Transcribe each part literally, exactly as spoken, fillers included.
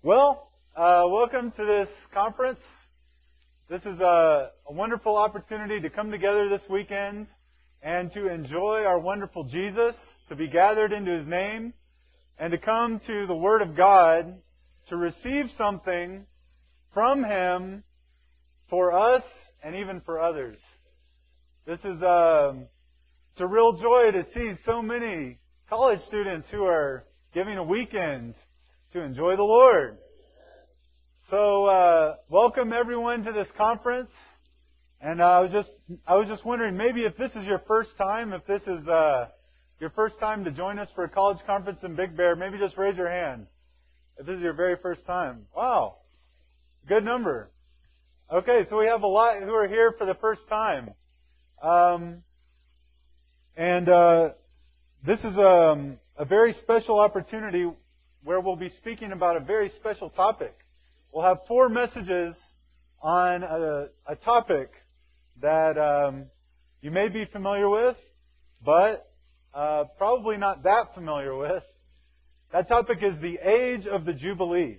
Well, uh, welcome to this conference. This is a, a wonderful opportunity to come together this weekend and to enjoy our wonderful Jesus, to be gathered into His name, and to come to the Word of God to receive something from Him for us and even for others. This is a, it's a real joy to see so many college students who are giving a weekend to enjoy the Lord. So, uh, welcome everyone to this conference. And uh, I was just, I was just wondering, maybe if this is your first time, if this is uh, your first time to join us for a college conference in Big Bear, maybe just raise your hand. If this is your very first time, wow, good number. Okay, so we have a lot who are here for the first time, um, and uh, this is a, a very special opportunity where we'll be speaking about a very special topic. We'll have four messages on a, a topic that um, you may be familiar with, but uh, probably not that familiar with. That topic is the age of the Jubilee.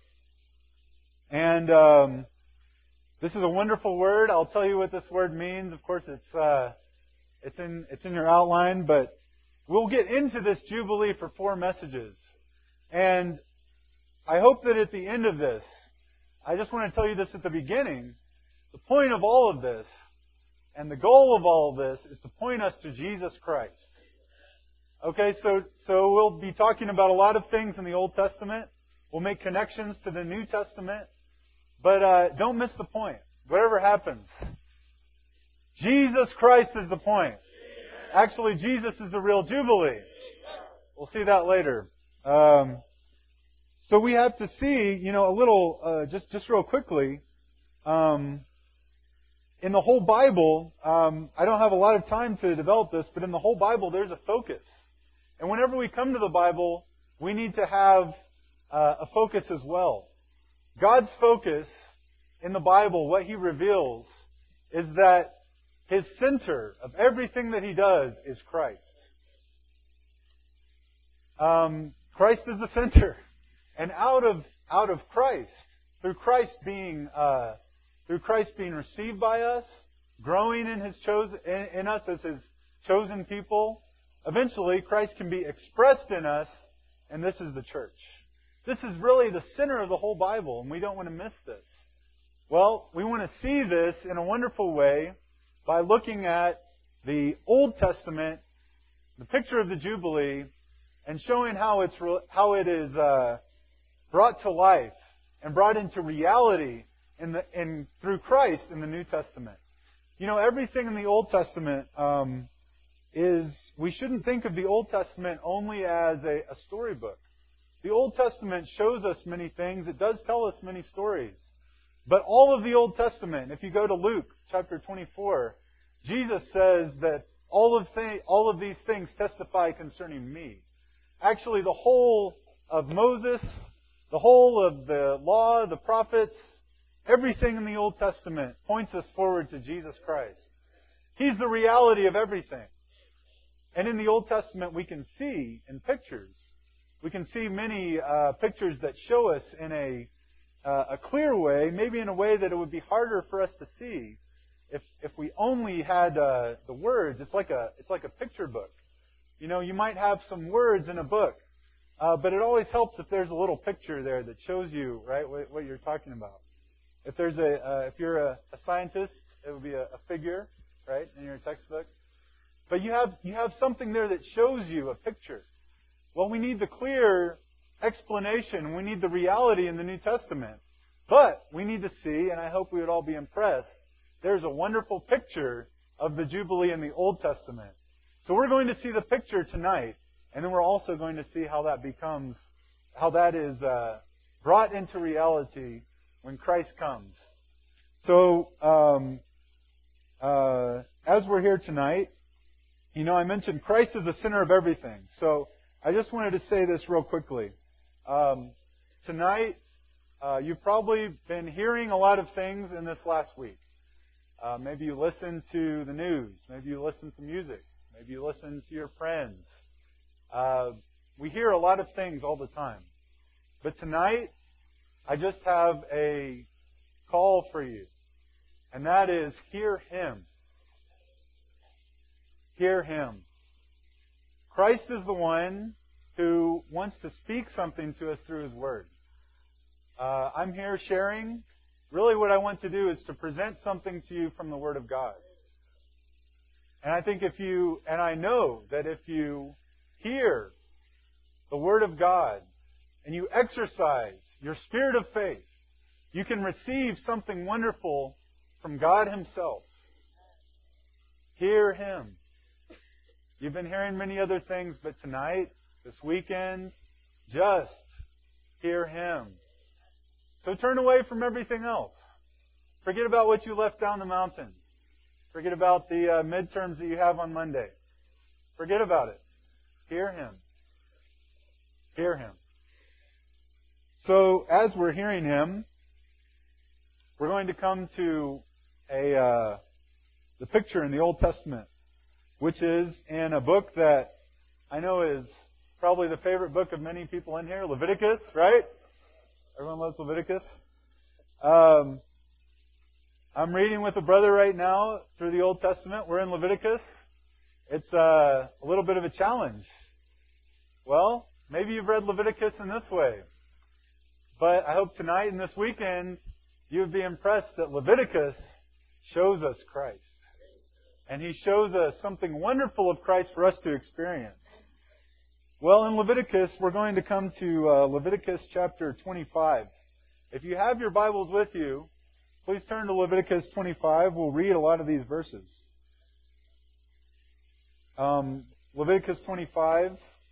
And um, this is a wonderful word. I'll tell you what this word means. Of course, it's uh, it's in it's in your outline, but we'll get into this Jubilee for four messages. And I hope that at the end of this, I just want to tell you this at the beginning, the point of all of this and the goal of all of this is to point us to Jesus Christ. Okay, so so we'll be talking about a lot of things in the Old Testament. We'll make connections to the New Testament. But uh, don't miss the point. Whatever happens, Jesus Christ is the point. Actually, Jesus is the real Jubilee. We'll see that later. Um, so we have to see, you know, a little, uh, just just real quickly, um, in the whole Bible, um, I don't have a lot of time to develop this, but in the whole Bible there's a focus. And whenever we come to the Bible, we need to have uh, a focus as well. God's focus in the Bible, what He reveals, is that His center of everything that He does is Christ. Um, Christ is the center. And out of out of Christ, through Christ being uh, through Christ being received by us, growing in His chosen in, in us as His chosen people, eventually Christ can be expressed in us, and this is the church. This is really the center of the whole Bible, and we don't want to miss this. Well, we want to see this in a wonderful way by looking at the Old Testament, the picture of the Jubilee, and showing how it's how it is uh, brought to life and brought into reality in the in through Christ in the New Testament. You know, everything in the Old Testament um, is we shouldn't think of the Old Testament only as a, a storybook. The Old Testament shows us many things. It does tell us many stories. But all of the Old Testament, if you go to Luke chapter twenty-four, Jesus says that all of th- all of these things testify concerning me. Actually, the whole of Moses, the whole of the law, the prophets, everything in the Old Testament points us forward to Jesus Christ. He's the reality of everything. And in the Old Testament, we can see in pictures, we can see many uh, pictures that show us in a uh, a clear way, maybe in a way that it would be harder for us to see if if we only had uh, the words. It's like a it's like a picture book. You know, you might have some words in a book, uh, but it always helps if there's a little picture there that shows you, right, what, what you're talking about. If there's a, uh, if you're a, a scientist, it would be a, a figure, right, in your textbook. But you have you have something there that shows you a picture. Well, we need the clear explanation. We need the reality in the New Testament. But we need to see, and I hope we would all be impressed, there's a wonderful picture of the Jubilee in the Old Testament. So we're going to see the picture tonight, and then we're also going to see how that becomes, how that is uh, brought into reality when Christ comes. So, um, uh, as we're here tonight, you know, I mentioned Christ is the center of everything. So I just wanted to say this real quickly. Um, tonight, uh, you've probably been hearing a lot of things in this last week. Uh, maybe you listen to the news. Maybe you listen to music. Maybe you listen to your friends. Uh, we hear a lot of things all the time. But tonight, I just have a call for you. And that is, hear Him. Hear Him. Christ is the one who wants to speak something to us through His Word. Uh, I'm here sharing. Really what I want to do is to present something to you from the Word of God. And I think if you, and I know that if you hear the Word of God and you exercise your spirit of faith, you can receive something wonderful from God Himself. Hear Him. You've been hearing many other things, but tonight, this weekend, just hear Him. So turn away from everything else. Forget about what you left down the mountain. Forget about the uh, midterms that you have on Monday. Forget about it. Hear Him. Hear Him. So as we're hearing Him, we're going to come to a uh, the picture in the Old Testament, which is in a book that I know is probably the favorite book of many people in here, Leviticus, right? Everyone loves Leviticus. Um, I'm reading with a brother right now through the Old Testament. We're in Leviticus. It's uh, a little bit of a challenge. Well, maybe you've read Leviticus in this way. But I hope tonight and this weekend you would be impressed that Leviticus shows us Christ. And he shows us something wonderful of Christ for us to experience. Well, in Leviticus, we're going to come to uh, Leviticus chapter twenty-five. If you have your Bibles with you, please turn to Leviticus twenty-five. We'll read a lot of these verses. Um, Leviticus twenty-five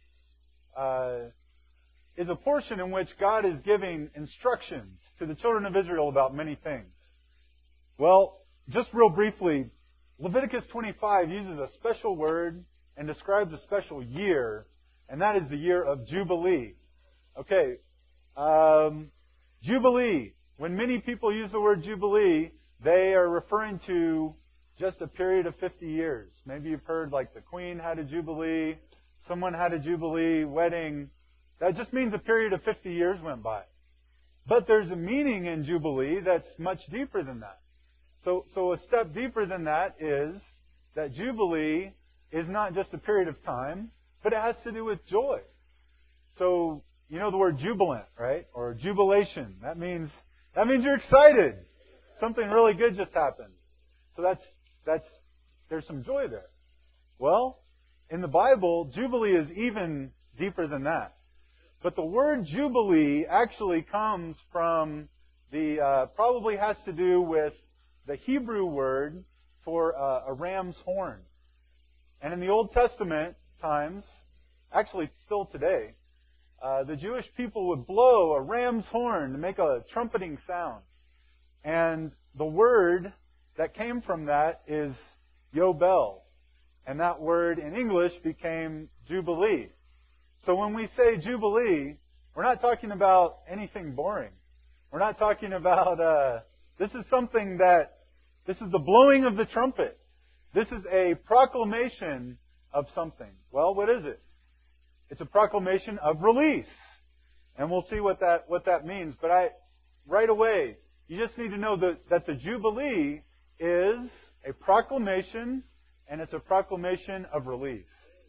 uh, is a portion in which God is giving instructions to the children of Israel about many things. Well, just real briefly, Leviticus twenty-five uses a special word and describes a special year, and that is the year of Jubilee. Okay, um, Jubilee. When many people use the word Jubilee, they are referring to just a period of fifty years. Maybe you've heard like the Queen had a Jubilee, someone had a Jubilee wedding. That just means a period of fifty years went by. But there's a meaning in Jubilee that's much deeper than that. So, so a step deeper than that is that Jubilee is not just a period of time, but it has to do with joy. So, you know the word jubilant, right? Or jubilation. That means, that means you're excited. Something really good just happened. So that's, that's, there's some joy there. Well, in the Bible, Jubilee is even deeper than that. But the word Jubilee actually comes from the, uh, probably has to do with the Hebrew word for uh, a ram's horn. And in the Old Testament times, actually still today, uh, the Jewish people would blow a ram's horn to make a trumpeting sound. And the word that came from that is Yobel. And that word in English became Jubilee. So when we say Jubilee, we're not talking about anything boring. We're not talking about, uh, this is something that, this is the blowing of the trumpet. This is a proclamation of something. Well, what is it? It's a proclamation of release. And we'll see what that, what that means. But I, right away, you just need to know that, that the Jubilee is a proclamation, and it's a proclamation of release.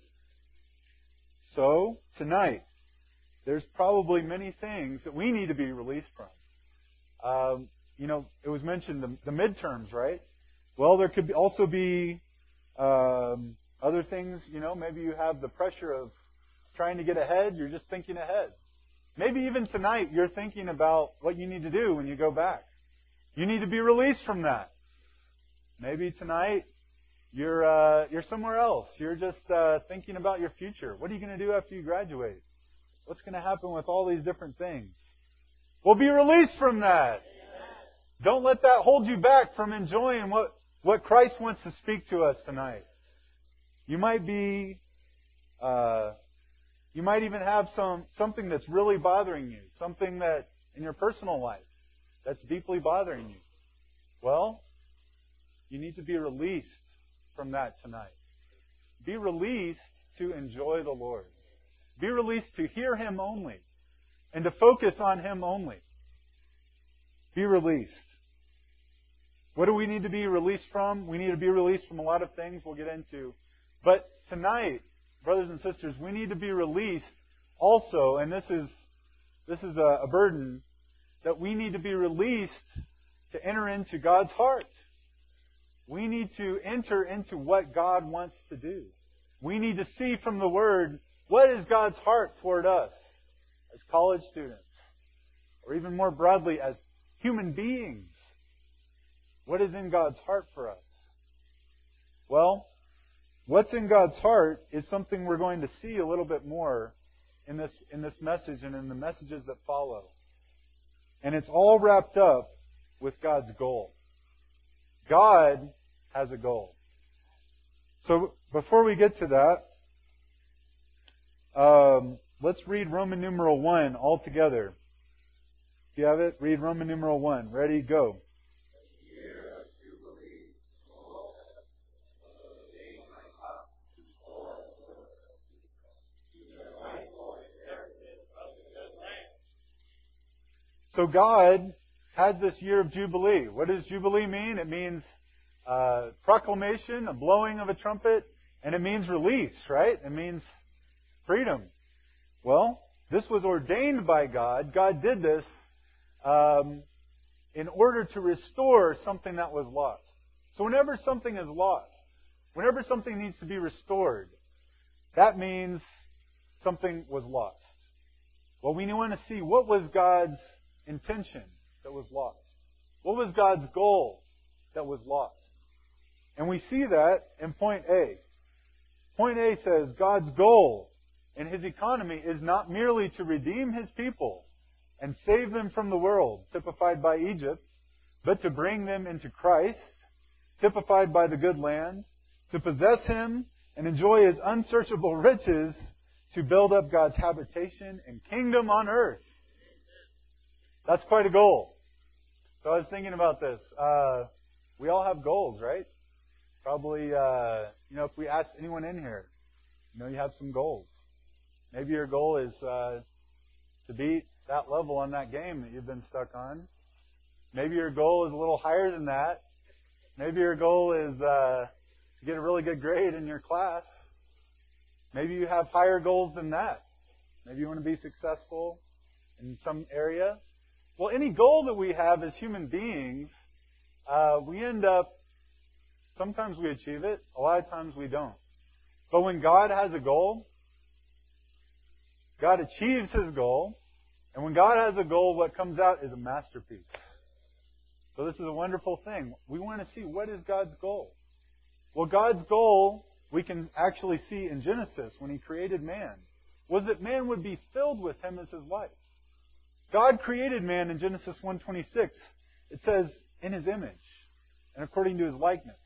So, tonight, there's probably many things that we need to be released from. Um, you know, it was mentioned the, the midterms, right? Well, there could be also be um, other things. You know, maybe you have the pressure of trying to get ahead. You're just thinking ahead. Maybe even tonight you're thinking about what you need to do when you go back. You need to be released from that. Maybe tonight you're uh, you're somewhere else. You're just uh, thinking about your future. What are you going to do after you graduate? What's going to happen with all these different things? Well, be released from that. Don't let that hold you back from enjoying what, what Christ wants to speak to us tonight. You might be, uh, you might even have some something that's really bothering you, something that in your personal life that's deeply bothering you. Well, you need to be released from that tonight. Be released to enjoy the Lord. Be released to hear Him only and to focus on Him only. Be released. What do we need to be released from? We need to be released from a lot of things we'll get into. But tonight, brothers and sisters, we need to be released also, and this is this is a, a burden, that we need to be released to enter into God's heart. We need to enter into what God wants to do. We need to see from the Word, what is God's heart toward us as college students, or even more broadly as human beings. What is in God's heart for us? Well, what's in God's heart is something we're going to see a little bit more in this in this message and in the messages that follow. And it's all wrapped up with God's goal. God has a goal. So before we get to that, um, let's read Roman numeral one all together. If you have it, read Roman numeral one. Ready, go. So God had this year of Jubilee. What does Jubilee mean? It means uh, proclamation, a blowing of a trumpet, and it means release, right? It means freedom. Well, this was ordained by God. God did this um, in order to restore something that was lost. So whenever something is lost, whenever something needs to be restored, that means something was lost. Well, we want to see what was God's intention that was lost. What was God's goal that was lost? And we see that in point A. Point A says God's goal in His economy is not merely to redeem His people and save them from the world, typified by Egypt, but to bring them into Christ, typified by the good land, to possess Him and enjoy His unsearchable riches, to build up God's habitation and kingdom on earth. That's quite a goal. So I was thinking about this. Uh, we all have goals, right? Probably, uh, you know, if we ask anyone in here, you know, you have some goals. Maybe your goal is uh, to beat that level on that game that you've been stuck on. Maybe your goal is a little higher than that. Maybe your goal is uh, to get a really good grade in your class. Maybe you have higher goals than that. Maybe you want to be successful in some area. Well, any goal that we have as human beings, uh, we end up, sometimes we achieve it, a lot of times we don't. But when God has a goal, God achieves His goal, and when God has a goal, what comes out is a masterpiece. So this is a wonderful thing. We want to see, what is God's goal? Well, God's goal, we can actually see in Genesis when He created man, was that man would be filled with Him as His life. God created man in Genesis one twenty-six. It says, in His image and according to His likeness.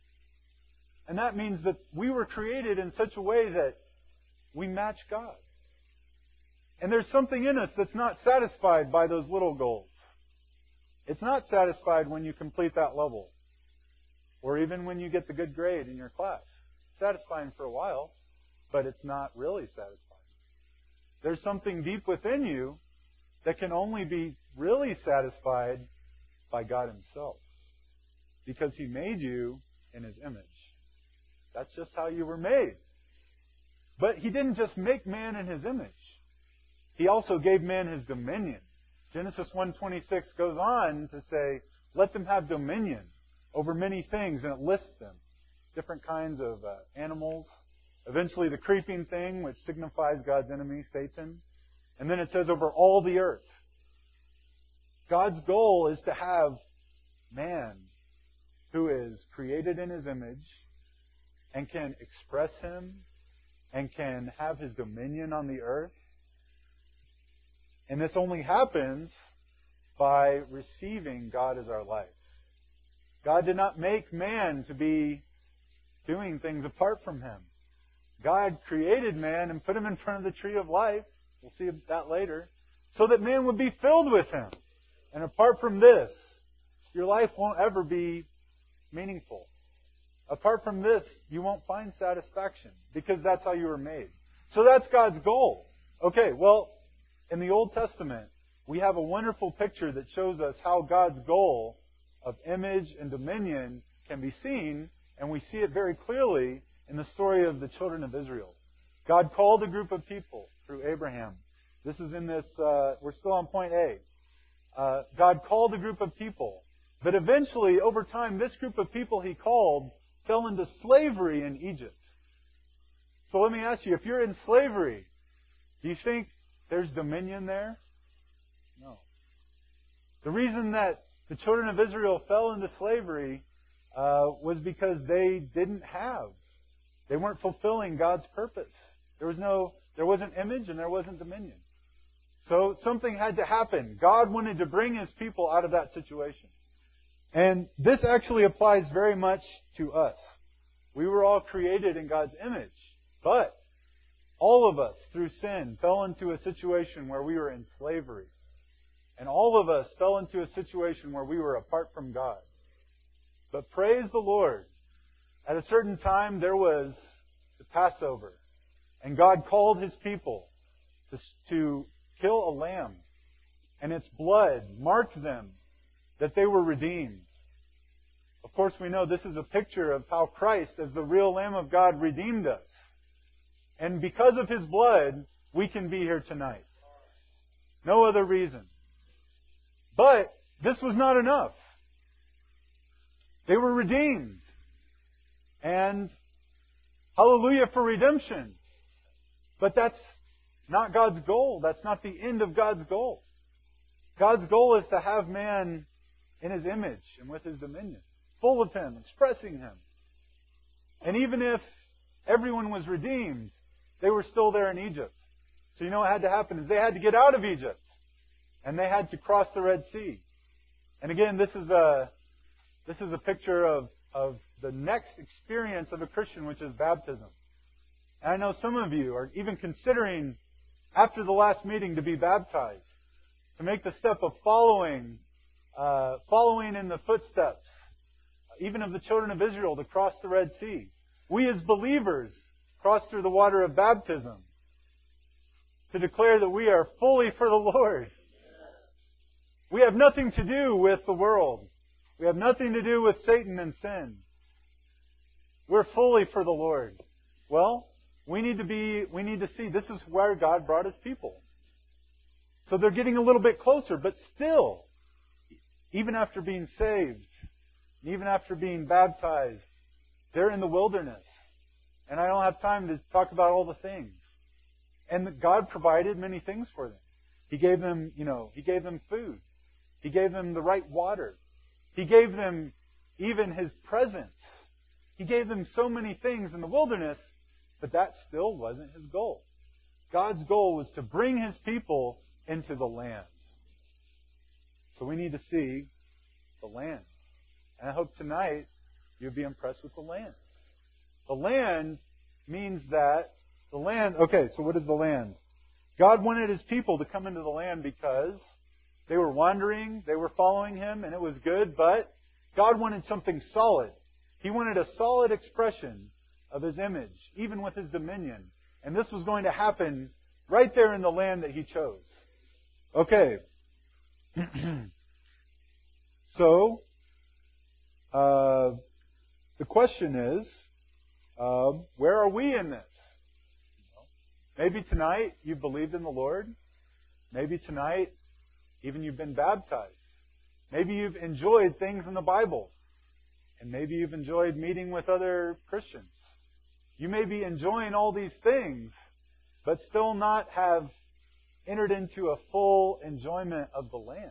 And that means that we were created in such a way that we match God. And there's something in us that's not satisfied by those little goals. It's not satisfied when you complete that level. Or even when you get the good grade in your class. It's satisfying for a while, but it's not really satisfying. There's something deep within you that can only be really satisfied by God Himself. Because He made you in His image. That's just how you were made. But He didn't just make man in His image. He also gave man His dominion. Genesis one twenty-six goes on to say, let them have dominion over many things, and it lists them. Different kinds of uh, animals. Eventually the creeping thing, which signifies God's enemy, Satan. And then it says over all the earth. God's goal is to have man who is created in His image and can express Him and can have His dominion on the earth. And this only happens by receiving God as our life. God did not make man to be doing things apart from Him. God created man and put him in front of the tree of life. We'll see that later. So that man would be filled with Him. And apart from this, your life won't ever be meaningful. Apart from this, you won't find satisfaction. Because that's how you were made. So that's God's goal. Okay, well, in the Old Testament, we have a wonderful picture that shows us how God's goal of image and dominion can be seen, and we see it very clearly in the story of the children of Israel. God called a group of people through Abraham. This is in this, uh, we're still on point A. Uh, God called a group of people. But eventually, over time, this group of people He called fell into slavery in Egypt. So let me ask you, if you're in slavery, do you think there's dominion there? No. The reason that the children of Israel fell into slavery uh, was because they didn't have. They weren't fulfilling God's purpose. There was no, there wasn't image and there wasn't dominion. So something had to happen. God wanted to bring His people out of that situation. And this actually applies very much to us. We were all created in God's image. But all of us, through sin, fell into a situation where we were in slavery. And all of us fell into a situation where we were apart from God. But praise the Lord. At a certain time, there was the Passover. And God called His people to, to kill a lamb. And its blood marked them that they were redeemed. Of course, we know this is a picture of how Christ, as the real Lamb of God, redeemed us. And because of His blood, we can be here tonight. No other reason. But this was not enough. They were redeemed. And hallelujah for redemption. But that's not God's goal. That's not the end of God's goal. God's goal is to have man in His image and with His dominion, full of Him, expressing Him. And even if everyone was redeemed, they were still there in Egypt. So you know what had to happen is they had to get out of Egypt. And they had to cross the Red Sea. And again, this is a this is a picture of, of the next experience of a Christian, which is baptism. And I know some of you are even considering, after the last meeting, to be baptized, to make the step of following, uh, following in the footsteps, even of the children of Israel, to cross the Red Sea. We as believers cross through the water of baptism to declare that we are fully for the Lord. We have nothing to do with the world. We have nothing to do with Satan and sin. We're fully for the Lord. Well, we need to be, we need to see this is where God brought His people. So they're getting a little bit closer, but still, even after being saved, even after being baptized, they're in the wilderness. And I don't have time to talk about all the things. And God provided many things for them. He gave them, you know, He gave them food. He gave them the right water. He gave them even His presence. He gave them so many things in the wilderness, but that still wasn't His goal. God's goal was to bring His people into the land. So we need to see the land. And I hope tonight you'll be impressed with the land. The land means that the land, okay, so what is the land? God wanted His people to come into the land because they were wandering, they were following Him, and it was good, but God wanted something solid. He wanted a solid expression of His image, even with His dominion. And this was going to happen right there in the land that He chose. Okay. So, uh, the question is, uh, where are we in this? Maybe tonight you've believed in the Lord. Maybe tonight even you've been baptized. Maybe you've enjoyed things in the Bible. And maybe you've enjoyed meeting with other Christians. You may be enjoying all these things, but still not have entered into a full enjoyment of the land.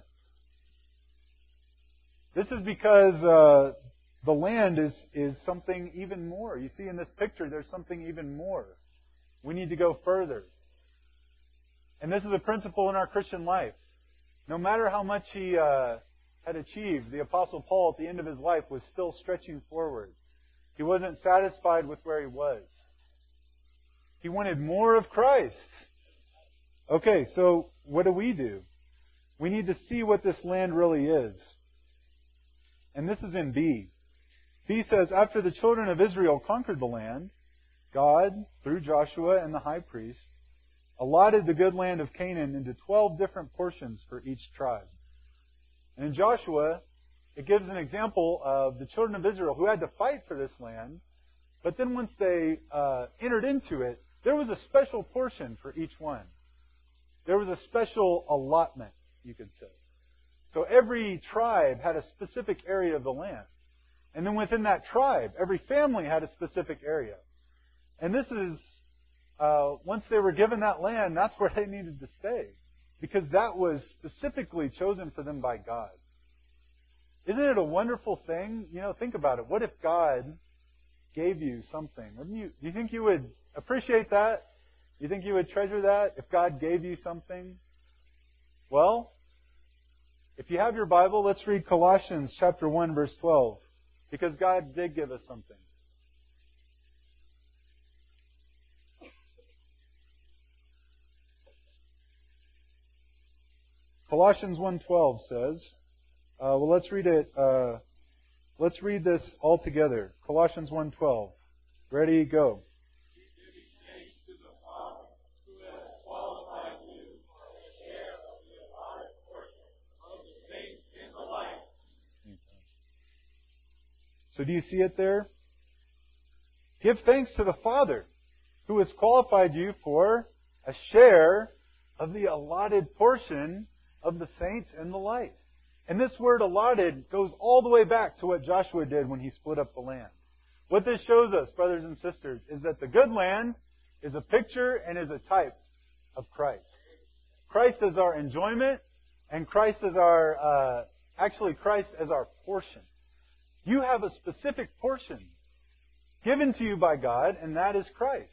This is because uh, the land is, is something even more. You see in this picture, there's something even more. We need to go further. And this is a principle in our Christian life. No matter how much he uh, had achieved, the Apostle Paul at the end of his life was still stretching forward. He wasn't satisfied with where he was. He wanted more of Christ. Okay, so what do we do? We need to see what this land really is. And this is in B. B says, after the children of Israel conquered the land, God, through Joshua and the high priest, allotted the good land of Canaan into twelve different portions for each tribe. And in Joshua, it gives an example of the children of Israel who had to fight for this land, but then once they uh, entered into it, there was a special portion for each one. There was a special allotment, you could say. So every tribe had a specific area of the land. And then within that tribe, every family had a specific area. And this is, uh, once they were given that land, that's where they needed to stay. Because that was specifically chosen for them by God. Isn't it a wonderful thing? You know, think about it. What if God gave you something? Wouldn't you, do you think you would appreciate that? Do you think you would treasure that if God gave you something? Well, if you have your Bible, let's read Colossians chapter one, verse twelve. Because God did give us something. Colossians one twelve says, uh, well, let's read it. Uh, let's read this all together. Colossians one twelve. Ready, go. So do you see it there? Give thanks to the Father who has qualified you for a share of the allotted portion of the saints in the light. And this word allotted goes all the way back to what Joshua did when he split up the land. What this shows us, brothers and sisters, is that the good land is a picture and is a type of Christ. Christ is our enjoyment, and Christ is our, uh, actually Christ as our portion. You have a specific portion given to you by God, and that is Christ.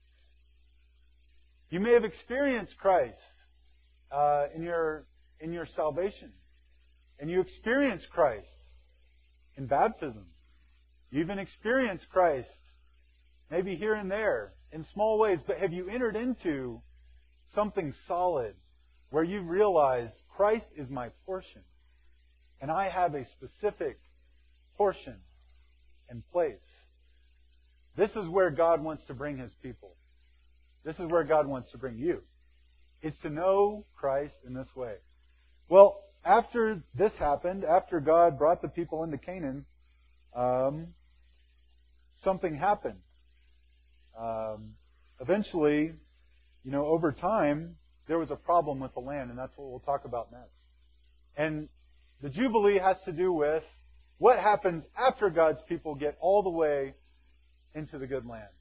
You may have experienced Christ uh, in your in your salvation, and you experienced Christ in baptism. You even experienced Christ maybe here and there in small ways, but have you entered into something solid where you've realized Christ is my portion, and I have a specific portion and place? This is where God wants to bring His people. This is where God wants to bring you, is to know Christ in this way. Well, after this happened, after God brought the people into Canaan, um, something happened. Um, eventually, you know, over time, there was a problem with the land, and that's what we'll talk about next. And the Jubilee has to do with what happens after God's people get all the way into the good land.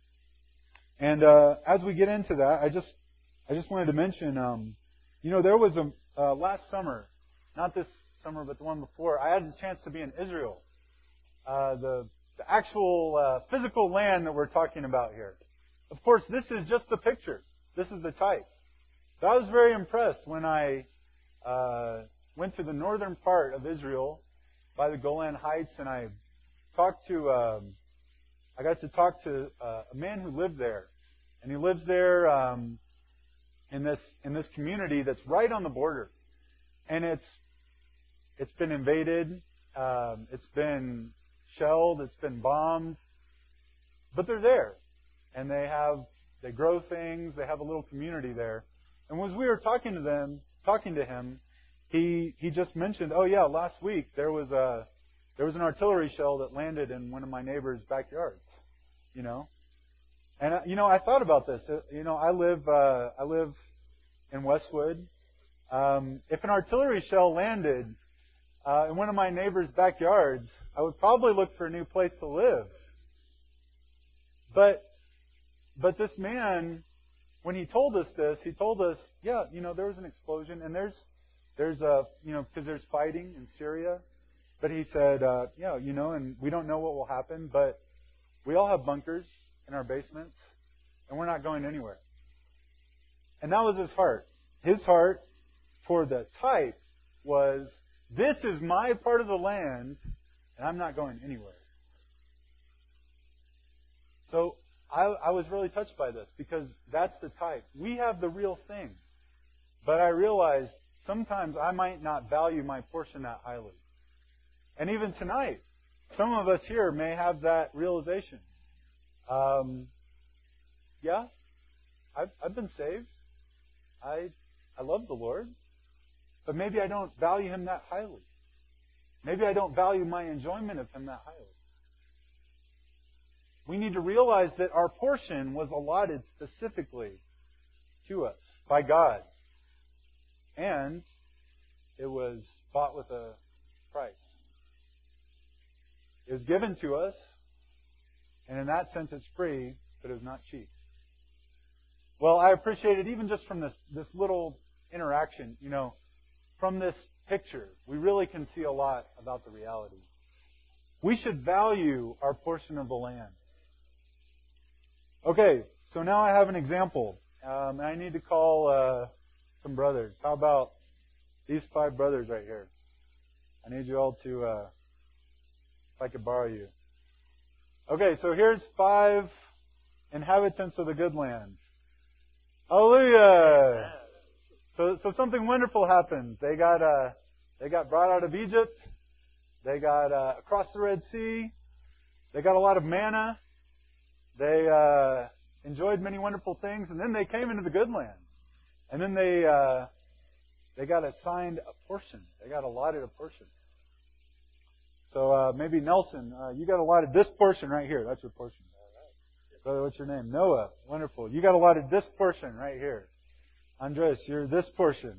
And uh, as we get into that, I just I just wanted to mention, um, you know, there was a uh, last summer, not this summer, but the one before, I had a chance to be in Israel, uh, the the actual uh, physical land that we're talking about here. Of course, this is just the picture. This is the type. So I was very impressed when I uh, went to the northern part of Israel by the Golan Heights, and I talked to, um, I got to talk to uh, a man who lived there, and he lives there um, in this in this community that's right on the border, and it's it's been invaded, um, it's been shelled, it's been bombed, but they're there, and they have they grow things, they have a little community there, and as we were talking to them, talking to him. He he just mentioned, oh yeah, last week there was a there was an artillery shell that landed in one of my neighbor's backyards, you know, and you know I thought about this. You know, I live uh, I live in Westwood. Um, if an artillery shell landed uh, in one of my neighbor's backyards, I would probably look for a new place to live. But but this man, when he told us this, he told us, yeah, you know, there was an explosion, and there's There's a, you know, because there's fighting in Syria. But he said, uh, yeah, you know, and we don't know what will happen, but we all have bunkers in our basements, and we're not going anywhere. And that was his heart. His heart for the type was, this is my part of the land, and I'm not going anywhere. So I, I was really touched by this, because that's the type. We have the real thing. But I realized sometimes I might not value my portion that highly. And even tonight, some of us here may have that realization. Um, yeah, I've, I've been saved. I, I love the Lord, but maybe I don't value Him that highly. Maybe I don't value my enjoyment of Him that highly. We need to realize that our portion was allotted specifically to us by God. And it was bought with a price. It was given to us, and in that sense it's free, but it was not cheap. Well, I appreciate it even just from this, this little interaction. You know, from this picture, we really can see a lot about the reality. We should value our portion of the land. Okay, so now I have an example. Um, and I need to call uh, some brothers. How about these five brothers right here? I need you all to, uh, if I could borrow you. Okay, so here's five inhabitants of the good land. Hallelujah! So, so something wonderful happened. They got, uh, they got brought out of Egypt. They got uh, across the Red Sea. They got a lot of manna. They uh, enjoyed many wonderful things, and then they came into the good land. And then they uh, they got assigned a portion. They got allotted a portion. So uh, maybe Nelson, uh, you got allotted this portion right here. That's your portion. Brother, what's your name? Noah. Wonderful. You got allotted this portion right here. Andres, you're this portion.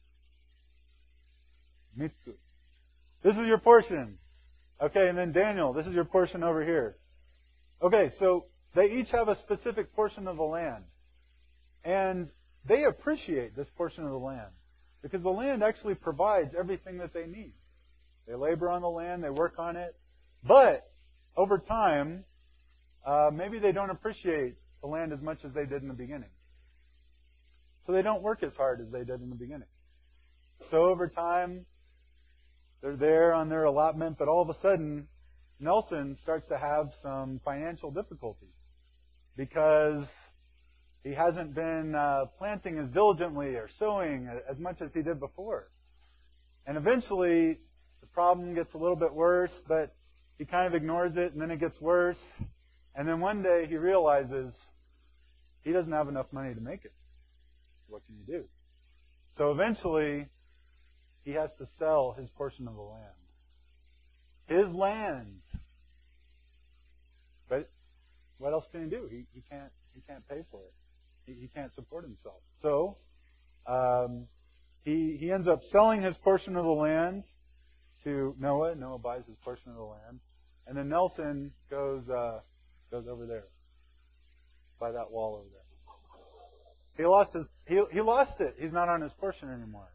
Mitsu. This is your portion. Okay, and then Daniel, this is your portion over here. Okay, so they each have a specific portion of the land. And they appreciate this portion of the land. Because the land actually provides everything that they need. They labor on the land, they work on it. But, over time, uh, maybe they don't appreciate the land as much as they did in the beginning. So they don't work as hard as they did in the beginning. So over time, they're there on their allotment, but all of a sudden, Nelson starts to have some financial difficulties because he hasn't been uh, planting as diligently or sowing as much as he did before. And eventually, the problem gets a little bit worse, but he kind of ignores it, and then it gets worse. And then one day he realizes he doesn't have enough money to make it. What can you do? So eventually, he has to sell his portion of the land. His land. But what else can he do? He, he can't he can't pay for it. He, he can't support himself. So um, he he ends up selling his portion of the land to Noah. Noah buys his portion of the land, and then Nelson goes uh, goes over there by that wall over there. He lost his he he lost it. He's not on his portion anymore.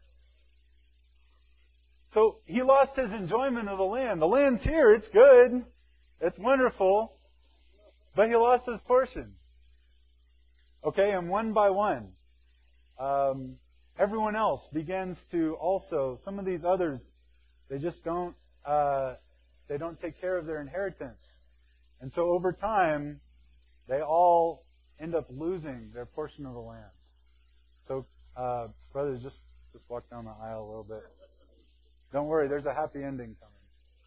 So he lost his enjoyment of the land. The land's here. It's good. It's wonderful. But he lost his portion. Okay, and one by one, um, everyone else begins to also, some of these others, they just don't, uh, they don't take care of their inheritance. And so over time, they all end up losing their portion of the land. So, uh, brothers, just, just walk down the aisle a little bit. Don't worry, there's a happy ending coming.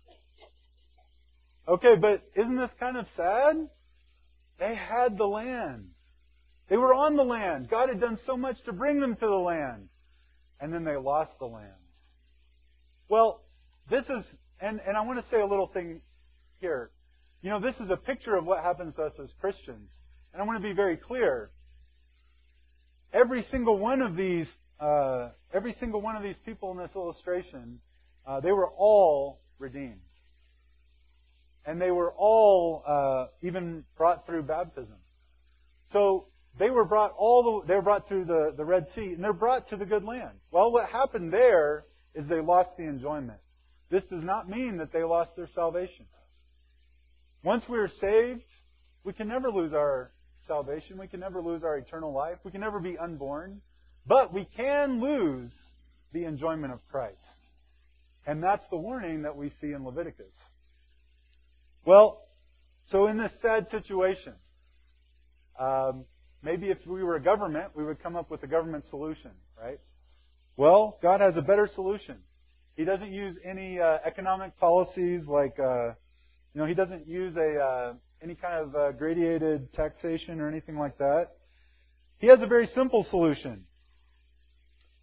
Okay, but isn't this kind of sad? They had the land. They were on the land. God had done so much to bring them to the land. And then they lost the land. Well, this is, and, and I want to say a little thing here. You know, this is a picture of what happens to us as Christians. And I want to be very clear. Every single one of these, uh, every single one of these people in this illustration, uh, they were all redeemed. And they were all uh, even brought through baptism. So they were brought all the they were brought through the, the Red Sea, and they're brought to the good land. Well, what happened there is they lost the enjoyment. This does not mean that they lost their salvation. Once we are saved, we can never lose our salvation. We can never lose our eternal life. We can never be unborn. But we can lose the enjoyment of Christ. And that's the warning that we see in Leviticus. Well, so in this sad situation, um, maybe if we were a government, we would come up with a government solution, right? Well, God has a better solution. He doesn't use any uh, economic policies like, uh, you know, He doesn't use a uh, any kind of uh, gradated taxation or anything like that. He has a very simple solution.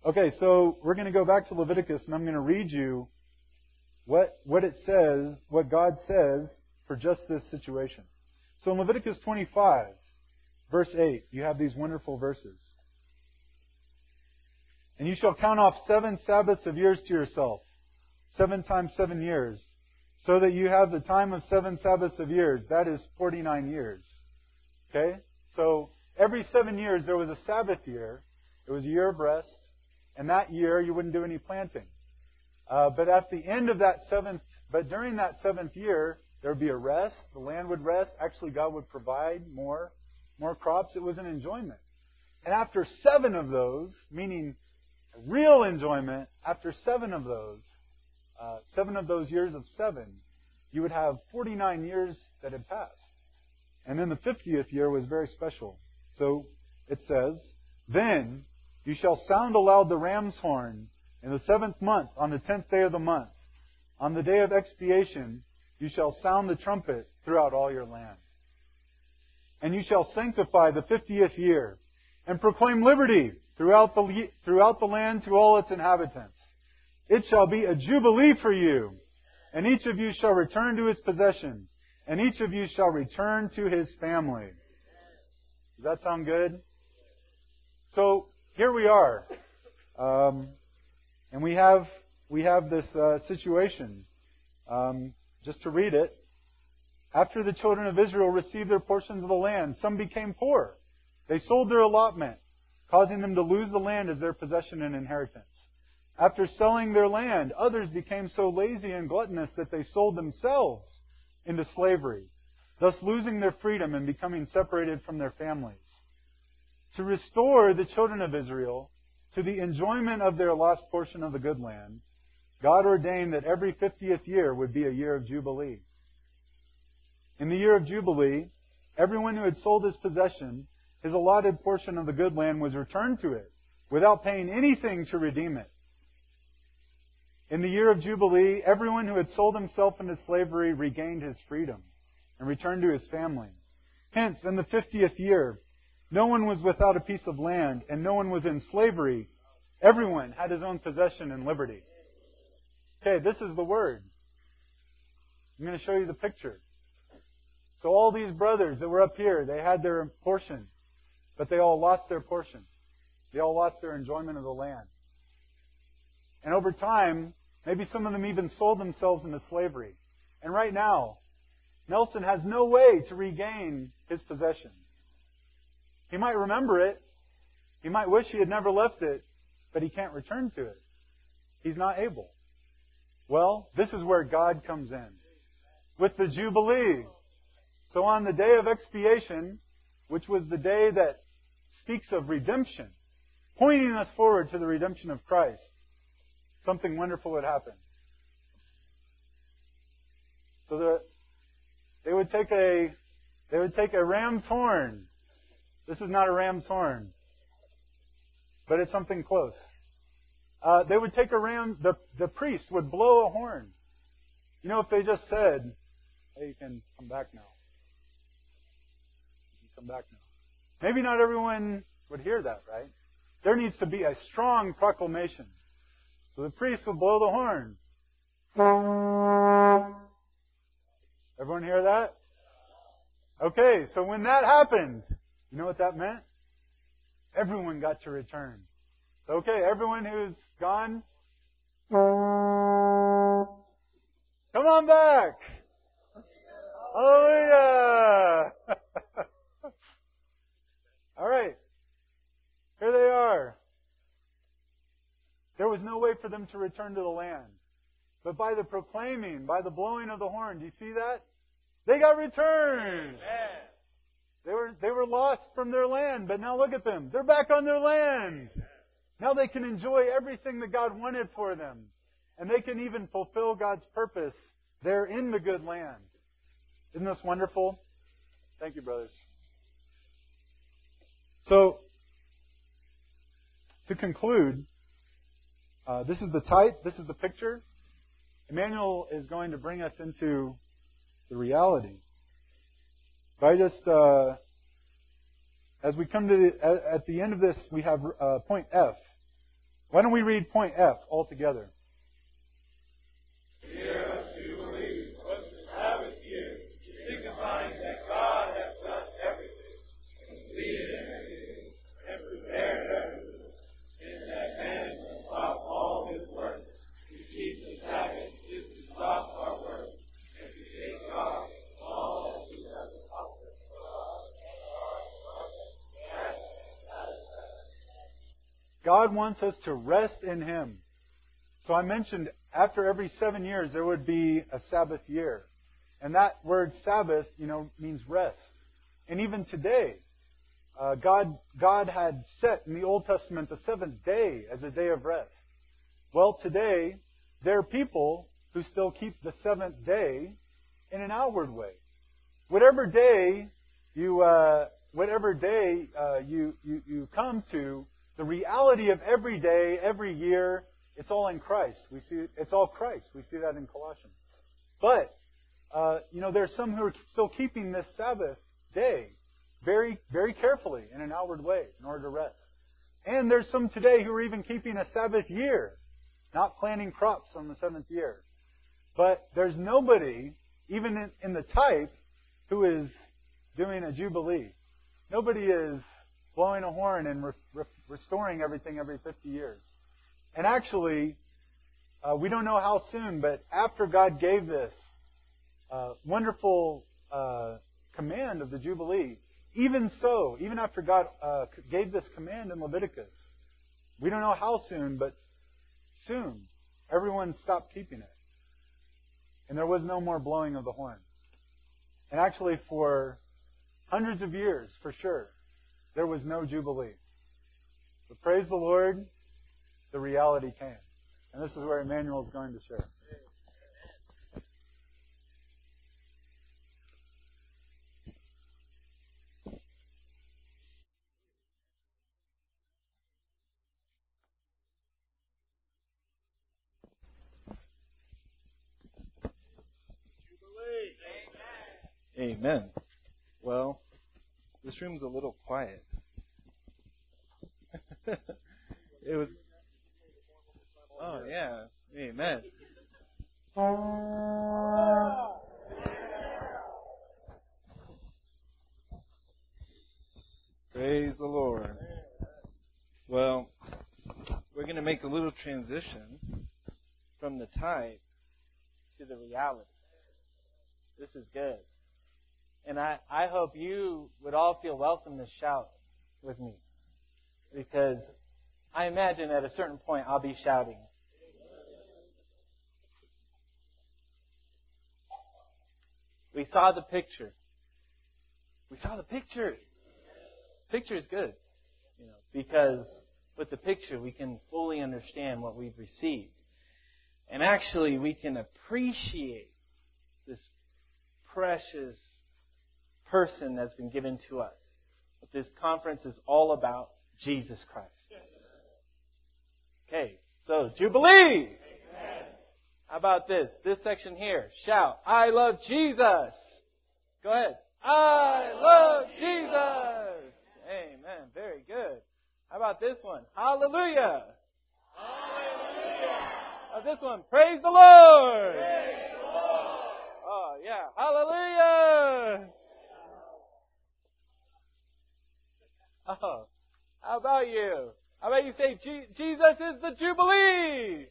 Okay, so we're going to go back to Leviticus, and I'm going to read you what what it says, what God says for just this situation. So in Leviticus twenty-five, verse eight, you have these wonderful verses. And you shall count off seven Sabbaths of years to yourself, seven times seven years, so that you have the time of seven Sabbaths of years. That is forty-nine years. Okay? So every seven years there was a Sabbath year. It was a year of rest. And that year you wouldn't do any planting. Uh, but at the end of that seventh, but during that seventh year, there would be a rest. The land would rest. Actually, God would provide more, more crops. It was an enjoyment. And after seven of those, meaning real enjoyment, after seven of those, uh, seven of those years of seven, you would have forty-nine years that had passed. And then the fiftieth year was very special. So it says, then you shall sound aloud the ram's horn in the seventh month, on the tenth day of the month. On the day of expiation, you shall sound the trumpet throughout all your land. And you shall sanctify the fiftieth year, and proclaim liberty throughout the, throughout the land to all its inhabitants. It shall be a jubilee for you, and each of you shall return to his possession, and each of you shall return to his family. Does that sound good? So, here we are. Um, and we have we have this uh, situation. Um, just to read it. After the children of Israel received their portions of the land, some became poor. They sold their allotment, causing them to lose the land as their possession and inheritance. After selling their land, others became so lazy and gluttonous that they sold themselves into slavery, thus losing their freedom and becoming separated from their families. To restore the children of Israel to the enjoyment of their lost portion of the good land, God ordained that every fiftieth year would be a year of Jubilee. In the year of Jubilee, everyone who had sold his possession, his allotted portion of the good land, was returned to it without paying anything to redeem it. In the year of Jubilee, everyone who had sold himself into slavery regained his freedom and returned to his family. Hence, in the fiftieth year, no one was without a piece of land, and no one was in slavery. Everyone had his own possession and liberty. Okay, this is the word. I'm going to show you the picture. So all these brothers that were up here, they had their portion, but they all lost their portion. They all lost their enjoyment of the land. And over time, maybe some of them even sold themselves into slavery. And right now, Nelson has no way to regain his possession. He might remember it. He might wish he had never left it, but he can't return to it. He's not able. Well, this is where God comes in with the Jubilee. So on the day of expiation, which was the day that speaks of redemption, pointing us forward to the redemption of Christ, something wonderful would happen. So the, they would take a they would take a ram's horn. This is not a ram's horn, but it's something close. Uh, they would take a ram. The the priest would blow a horn. You know, if they just said, "Hey, you can come back now. You can come back now." Maybe not everyone would hear that, right? There needs to be a strong proclamation. So the priest would blow the horn. Everyone hear that? Okay, so when that happened, you know what that meant? Everyone got to return. So, okay, everyone who's gone, come on back. Hallelujah. All right. Here they are. There was no way for them to return to the land. But by the proclaiming, by the blowing of the horn, do you see that? They got returned. Amen. They were, they were lost from their land, but now look at them. They're back on their land. Now they can enjoy everything that God wanted for them. And they can even fulfill God's purpose there in the good land. Isn't this wonderful? Thank you, brothers. So, to conclude, uh, this is the type, this is the picture. Emmanuel is going to bring us into the reality. But I just, uh, as we come to the, at, at the end of this, we have uh, point F. Why don't we read point F all together? God wants us to rest in Him. So I mentioned after every seven years there would be a Sabbath year. And that word Sabbath, you know, means rest. And even today, uh, God, God had set in the Old Testament the seventh day as a day of rest. Well, today, there are people who still keep the seventh day in an outward way. Whatever day you, uh, whatever day uh, you, you you come to, the reality of every day, every year, it's all in Christ. We see it's all Christ. We see that in Colossians. But uh, you know, there's some who are still keeping this Sabbath day very, very carefully in an outward way in order to rest. And there's some today who are even keeping a Sabbath year, not planting crops on the seventh year. But there's nobody, even in, in the type, who is doing a jubilee. Nobody is blowing a horn and re- re- restoring everything every fifty years. And actually, uh, we don't know how soon, but after God gave this uh, wonderful uh, command of the Jubilee, even so, even after God uh, gave this command in Leviticus, we don't know how soon, but soon, everyone stopped keeping it. And there was no more blowing of the horn. And actually, for hundreds of years, for sure, there was no Jubilee. But praise the Lord, the reality came. And this is where Emmanuel is going to share. Amen. Well, this room's a little quiet. It was. Oh yeah. Amen. Praise the Lord. Well, we're going to make a little transition from the type to the reality. This is good. And I, I hope you would all feel welcome to shout with me. Because I imagine at a certain point I'll be shouting. We saw the picture. We saw the picture. Picture is good. You know, because with the picture we can fully understand what we've received. And actually we can appreciate this precious person that's been given to us. But this conference is all about Jesus Christ. Okay, so Jubilee! Amen. How about this? This section here. Shout, I love Jesus! Go ahead. I love Jesus! Amen. Very good. How about this one? Hallelujah! Hallelujah! How about this one? Praise the Lord! Praise the Lord! Oh, yeah. Hallelujah! Oh, how about you? How about you say, Jesus is the Jubilee?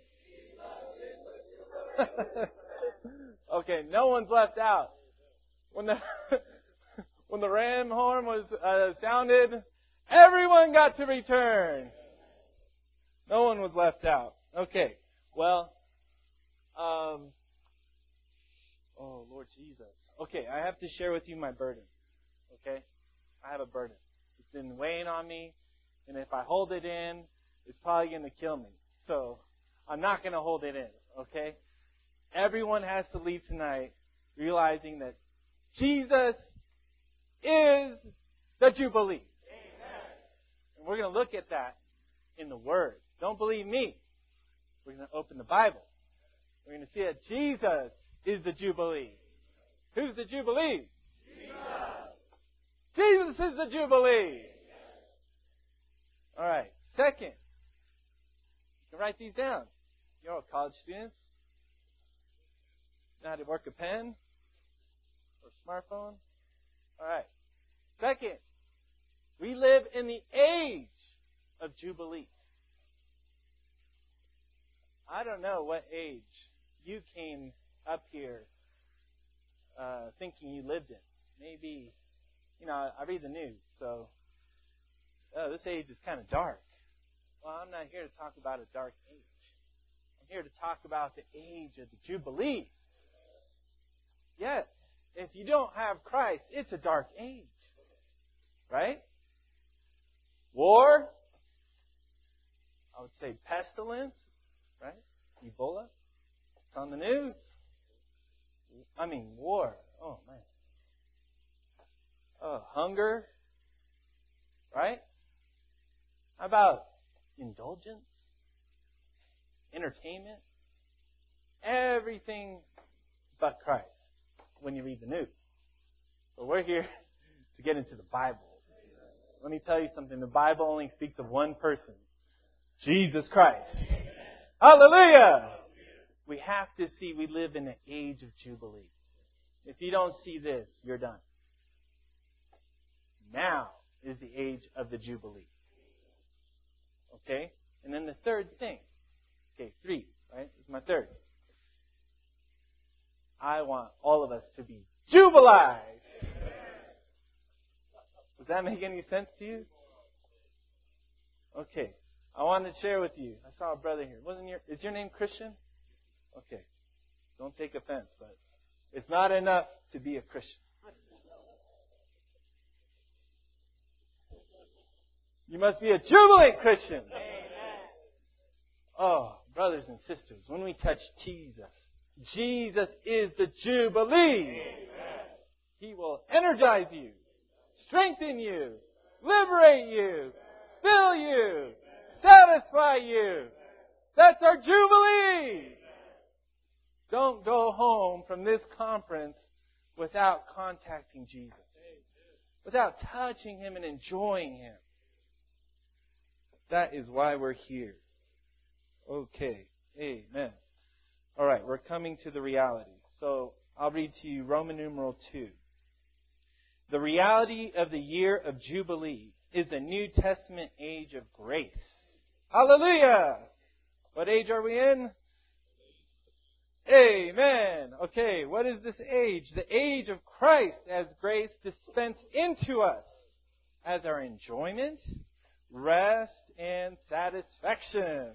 Okay, no one's left out. When the when the ram horn was uh, sounded, everyone got to return. No one was left out. Okay, well, um, oh Lord Jesus. Okay, I have to share with you my burden. Okay, I have a burden. It's been weighing on me, and if I hold it in, it's probably going to kill me. So I'm not going to hold it in, okay? Everyone has to leave tonight realizing that Jesus is the Jubilee. Amen. And we're going to look at that in the Word. Don't believe me. We're going to open the Bible. We're going to see that Jesus is the Jubilee. Who's the Jubilee? Jesus is the Jubilee. All right. Second, can write these down. You're all college students. Know how to work a pen or a smartphone? All right. Second, we live in the age of Jubilee. I don't know what age you came up here uh, thinking you lived in. Maybe, you know, I read the news, so oh, this age is kind of dark. Well, I'm not here to talk about a dark age. I'm here to talk about the age of the Jubilee. Yes, if you don't have Christ, it's a dark age. Right? War. I would say pestilence. Right? Ebola. It's on the news. I mean, war. Oh, man. Oh, hunger. Right? How about indulgence? Entertainment? Everything but Christ when you read the news. But we're here to get into the Bible. Let me tell you something. The Bible only speaks of one person. Jesus Christ. Amen. Hallelujah! We have to see we live in the age of Jubilee. If you don't see this, you're done. Now is the age of the Jubilee. Okay? And then the third thing. Okay, three, right? This is my third. I want all of us to be jubilized. Does that make any sense to you? Okay. I wanted to share with you. I saw a brother here. Wasn't your is your name Christian? Okay. Don't take offense, but it's not enough to be a Christian. You must be a jubilant Christian. Oh, brothers and sisters, when we touch Jesus, Jesus is the Jubilee. He will energize you, strengthen you, liberate you, fill you, satisfy you. That's our Jubilee. Don't go home from this conference without contacting Jesus, without touching Him and enjoying Him. That is why we're here. Okay. Amen. All right, we're coming to the reality. So I'll read to you Roman numeral two. The reality of the year of Jubilee is a New Testament age of grace. Hallelujah! What age are we in? Amen. Okay, what is this age? The age of Christ as grace dispensed into us as our enjoyment, rest, and satisfaction.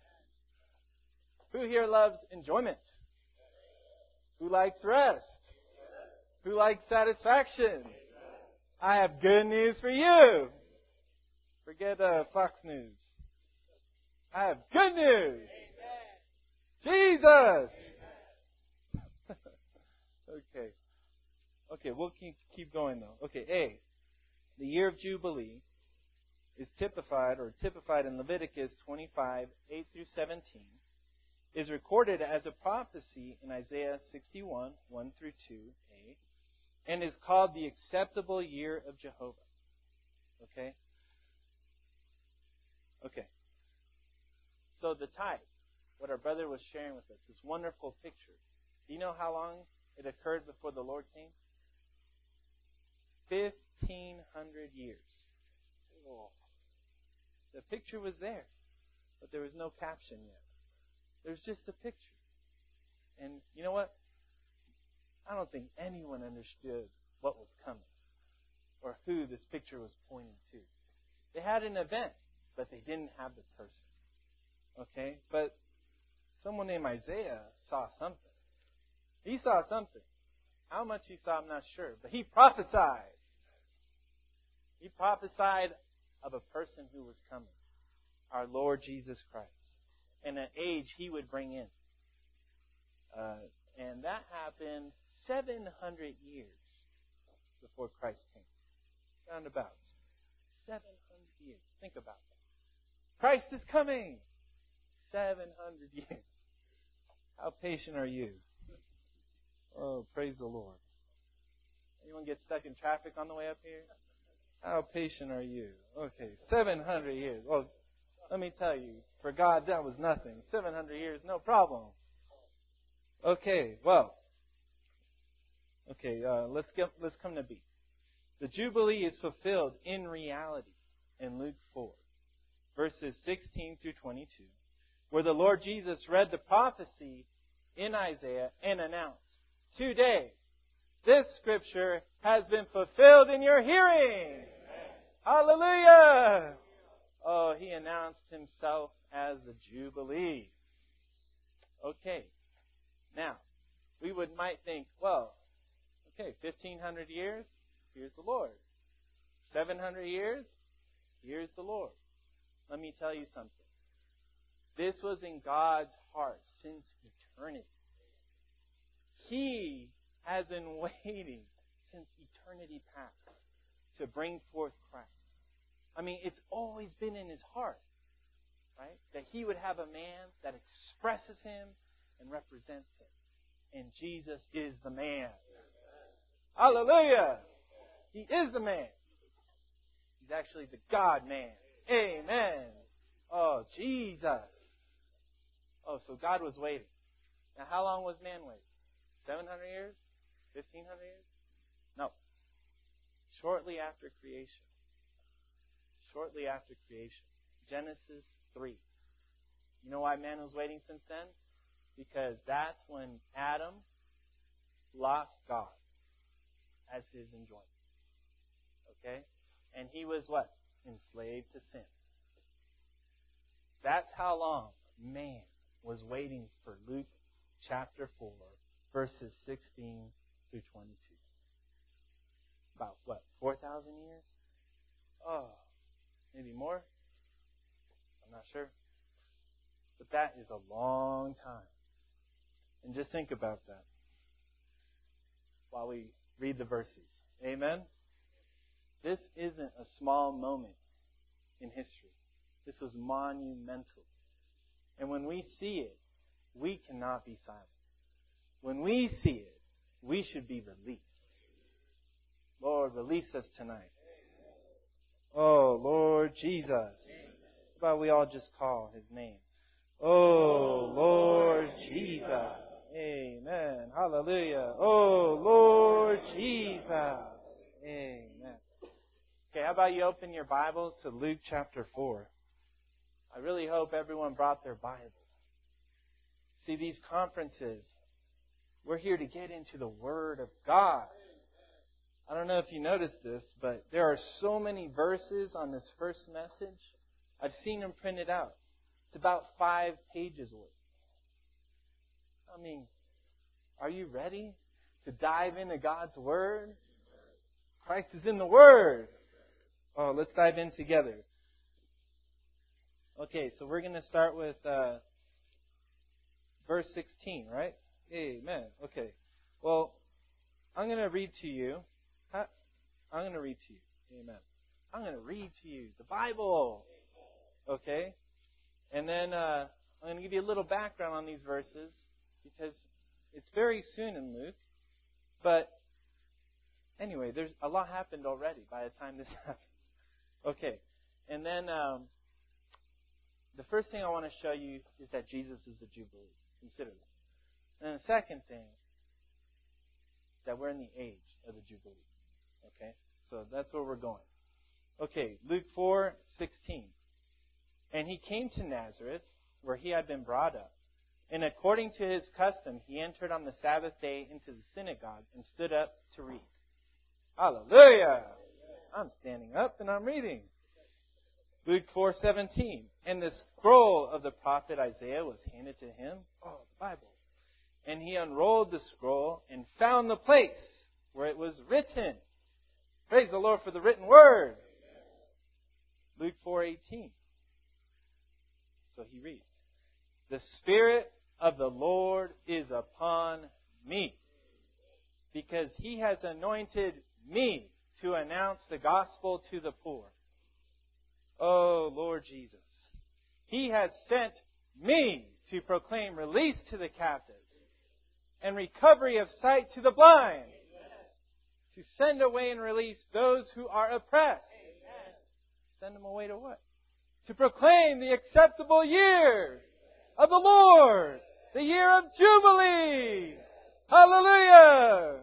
Who here loves enjoyment? Who likes rest? Who likes satisfaction? I have good news for you. Forget uh, Fox News. I have good news. Jesus. Okay. Okay, we'll keep keep going though. Okay, A. The year of Jubilee is typified or typified in Leviticus twenty-five, eight through seventeen. Is recorded as a prophecy in Isaiah sixty-one, one through two a, and is called the acceptable year of Jehovah. Okay? Okay. So the type, what our brother was sharing with us, this wonderful picture. Do you know how long it occurred before the Lord came? Fifteen hundred years. Oh. The picture was there, but there was no caption yet. There's just a picture. And you know what? I don't think anyone understood what was coming or who this picture was pointing to. They had an event, but they didn't have the person. Okay? But someone named Isaiah saw something. He saw something. How much he saw, I'm not sure. But he prophesied. He prophesied of a person who was coming. Our Lord Jesus Christ. And an age He would bring in. Uh, and that happened seven hundred years before Christ came. Roundabout. seven hundred years. Think about that. Christ is coming. seven hundred years. How patient are you? Oh, praise the Lord. Anyone get stuck in traffic on the way up here? How patient are you? Okay, seven hundred years. Well, Let me tell you, for God, that was nothing. seven hundred years, no problem. Okay, well. Okay, uh, let's get let's come to B. The Jubilee is fulfilled in reality in Luke four, verses sixteen through twenty-two, where the Lord Jesus read the prophecy in Isaiah and announced, "Today, this scripture has been fulfilled in your hearing." Amen. Hallelujah! Oh, he announced himself as the Jubilee. Okay, now we would might think, well, okay, fifteen hundred years, here's the Lord. seven hundred years, here's the Lord. Let me tell you something. This was in God's heart since eternity. He has been waiting since eternity past to bring forth Christ. I mean, it's always been in His heart, right? That He would have a man that expresses Him and represents Him. And Jesus is the man. Hallelujah! He is the man. He's actually the God-man. Amen. Oh, Jesus. Oh, so God was waiting. Now, how long was man waiting? seven hundred years? fifteen hundred years? No. Shortly after creation. Shortly after creation. Genesis three. You know why man was waiting since then? Because that's when Adam lost God as his enjoyment. Okay? And he was what? Enslaved to sin. That's how long man was waiting for Luke chapter four, verses sixteen through twenty-two. About what? four thousand years? Oh, maybe more? I'm not sure. But that is a long time. And just think about that while we read the verses. Amen? This isn't a small moment in history. This was monumental. And when we see it, we cannot be silent. When we see it, we should be released. Lord, release us tonight. Oh, Lord Jesus. How about we all just call His name? Oh, Lord Jesus. Amen. Hallelujah. Oh, Lord Jesus. Amen. Okay, how about you open your Bibles to Luke chapter four. I really hope everyone brought their Bible. See, these conferences, we're here to get into the Word of God. I don't know if you noticed this, but there are so many verses on this first message. I've seen them printed out. It's about five pages worth. I mean, are you ready to dive into God's Word? Christ is in the Word. Oh, let's dive in together. Okay, so we're going to start with uh, verse sixteen, right? Amen. Okay. Well, I'm going to read to you. I'm going to read to you. Amen. I'm going to read to you the Bible. Okay? And then uh, I'm going to give you a little background on these verses because it's very soon in Luke. But anyway, there's a lot happened already by the time this happens. Okay. And then um, the first thing I want to show you is that Jesus is the Jubilee. Consider that. And the second thing, that we're in the age of the Jubilee. Okay? So that's where we're going. Okay, Luke four sixteen. And he came to Nazareth, where he had been brought up. And according to his custom, he entered on the Sabbath day into the synagogue and stood up to read. Hallelujah! I'm standing up and I'm reading. Luke four seventeen. And the scroll of the prophet Isaiah was handed to him. Oh, the Bible. And he unrolled the scroll and found the place where it was written. Praise the Lord for the written word. Luke four eighteen. So he reads, the Spirit of the Lord is upon me, because He has anointed me to announce the gospel to the poor. Oh, Lord Jesus. He has sent me to proclaim release to the captives and recovery of sight to the blind, to send away and release those who are oppressed. Send them away to what? to proclaim the acceptable year of the Lord, the year of Jubilee. Hallelujah!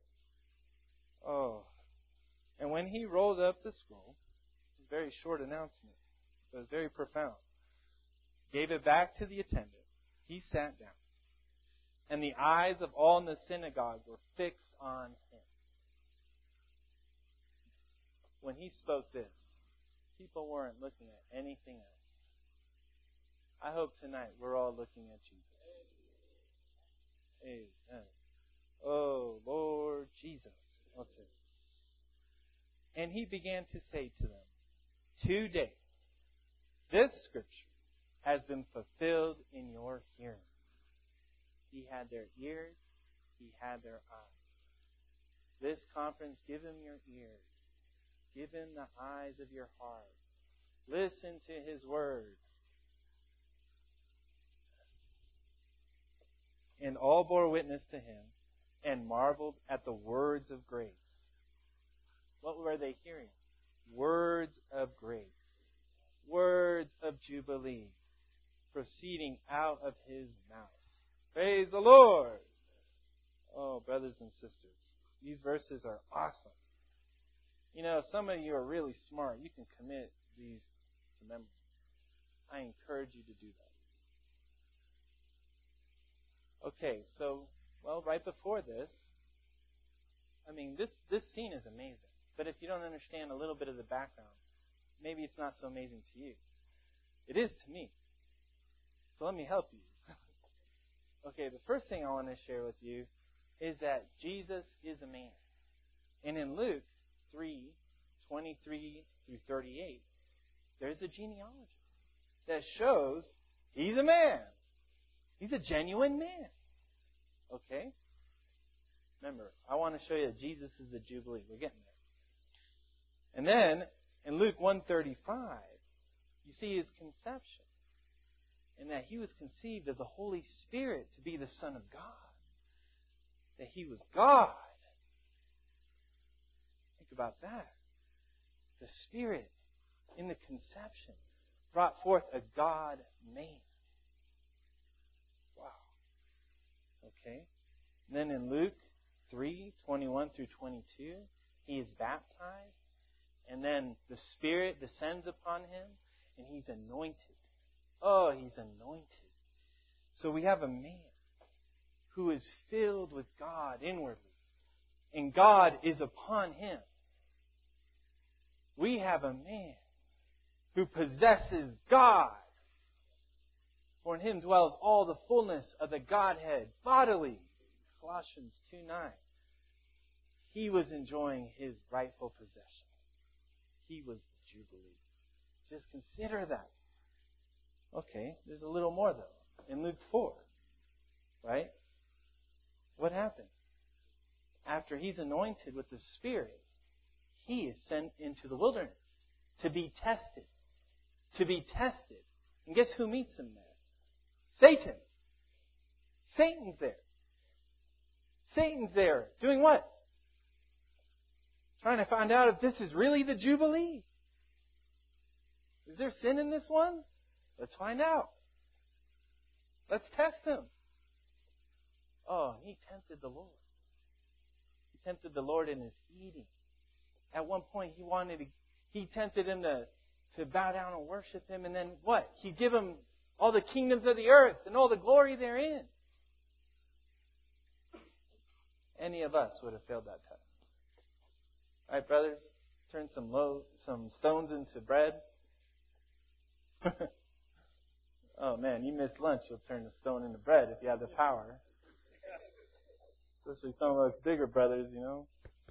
Oh. And when he rolled up the scroll, it was a very short announcement, but it was very profound. Gave it back to the attendant. He sat down. And the eyes of all in the synagogue were fixed on him. When he spoke this, people weren't looking at anything else. I hope tonight we're all looking at Jesus. Amen. Oh, Lord Jesus. That's it. And he began to say to them, today, this scripture has been fulfilled in your hearing. He had their ears. He had their eyes. This conference, give him your ears. Give him the eyes of your heart. Listen to his word. And all bore witness to him and marveled at the words of grace. What were they hearing? Words of grace. Words of jubilee proceeding out of his mouth. Praise the Lord! Oh, brothers and sisters, these verses are awesome. You know, some of you are really smart. You can commit these to memory. I encourage you to do that. Okay, so, well, right before this, I mean, this, this scene is amazing. But if you don't understand a little bit of the background, maybe it's not so amazing to you. It is to me. So let me help you. Okay, the first thing I want to share with you is that Jesus is a man. And in Luke three, twenty-three through thirty-eight, there's a genealogy that shows he's a man. He's a genuine man. Okay? Remember, I want to show you that Jesus is the Jubilee. We're getting there. And then, in Luke one thirty-five, you see his conception. And that he was conceived of the Holy Spirit to be the Son of God. That he was God. Think about that. The Spirit in the conception brought forth a God-man. Wow. Okay. And then in Luke three, twenty-one through twenty-two, he is baptized. And then the Spirit descends upon him and he's anointed. Oh, he's anointed. So we have a man who is filled with God inwardly. And God is upon him. We have a man who possesses God. For in him dwells all the fullness of the Godhead bodily. Colossians two nine. He was enjoying his rightful possession. He was the Jubilee. Just consider that. Okay, there's a little more though. In Luke four, right? What happens? After he's anointed with the Spirit, he is sent into the wilderness to be tested. To be tested. And guess who meets him there? Satan. Satan's there. Satan's there. Doing what? Trying to find out if this is really the Jubilee. Is there sin in this one? Let's find out. Let's test him. Oh, he tempted the Lord. He tempted the Lord in his eating. At one point, he wanted to, he tempted him to, to bow down and worship him. And then what? He'd give him all the kingdoms of the earth and all the glory therein. Any of us would have failed that test. All right, brothers, turn some low, some stones into bread. Oh man, you missed lunch, you'll turn the stone into bread if you have the power. Especially some of us bigger brothers, you know.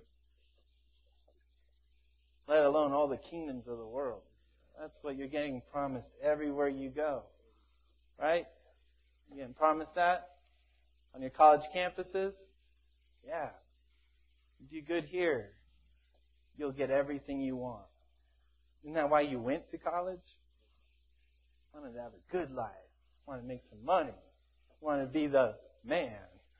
Let alone all the kingdoms of the world. That's what you're getting promised everywhere you go. Right? You getting promised that? On your college campuses? Yeah. You do good here, you'll get everything you want. Isn't that why you went to college? Wanted to have a good life. Wanted to make some money. Wanted to be the man.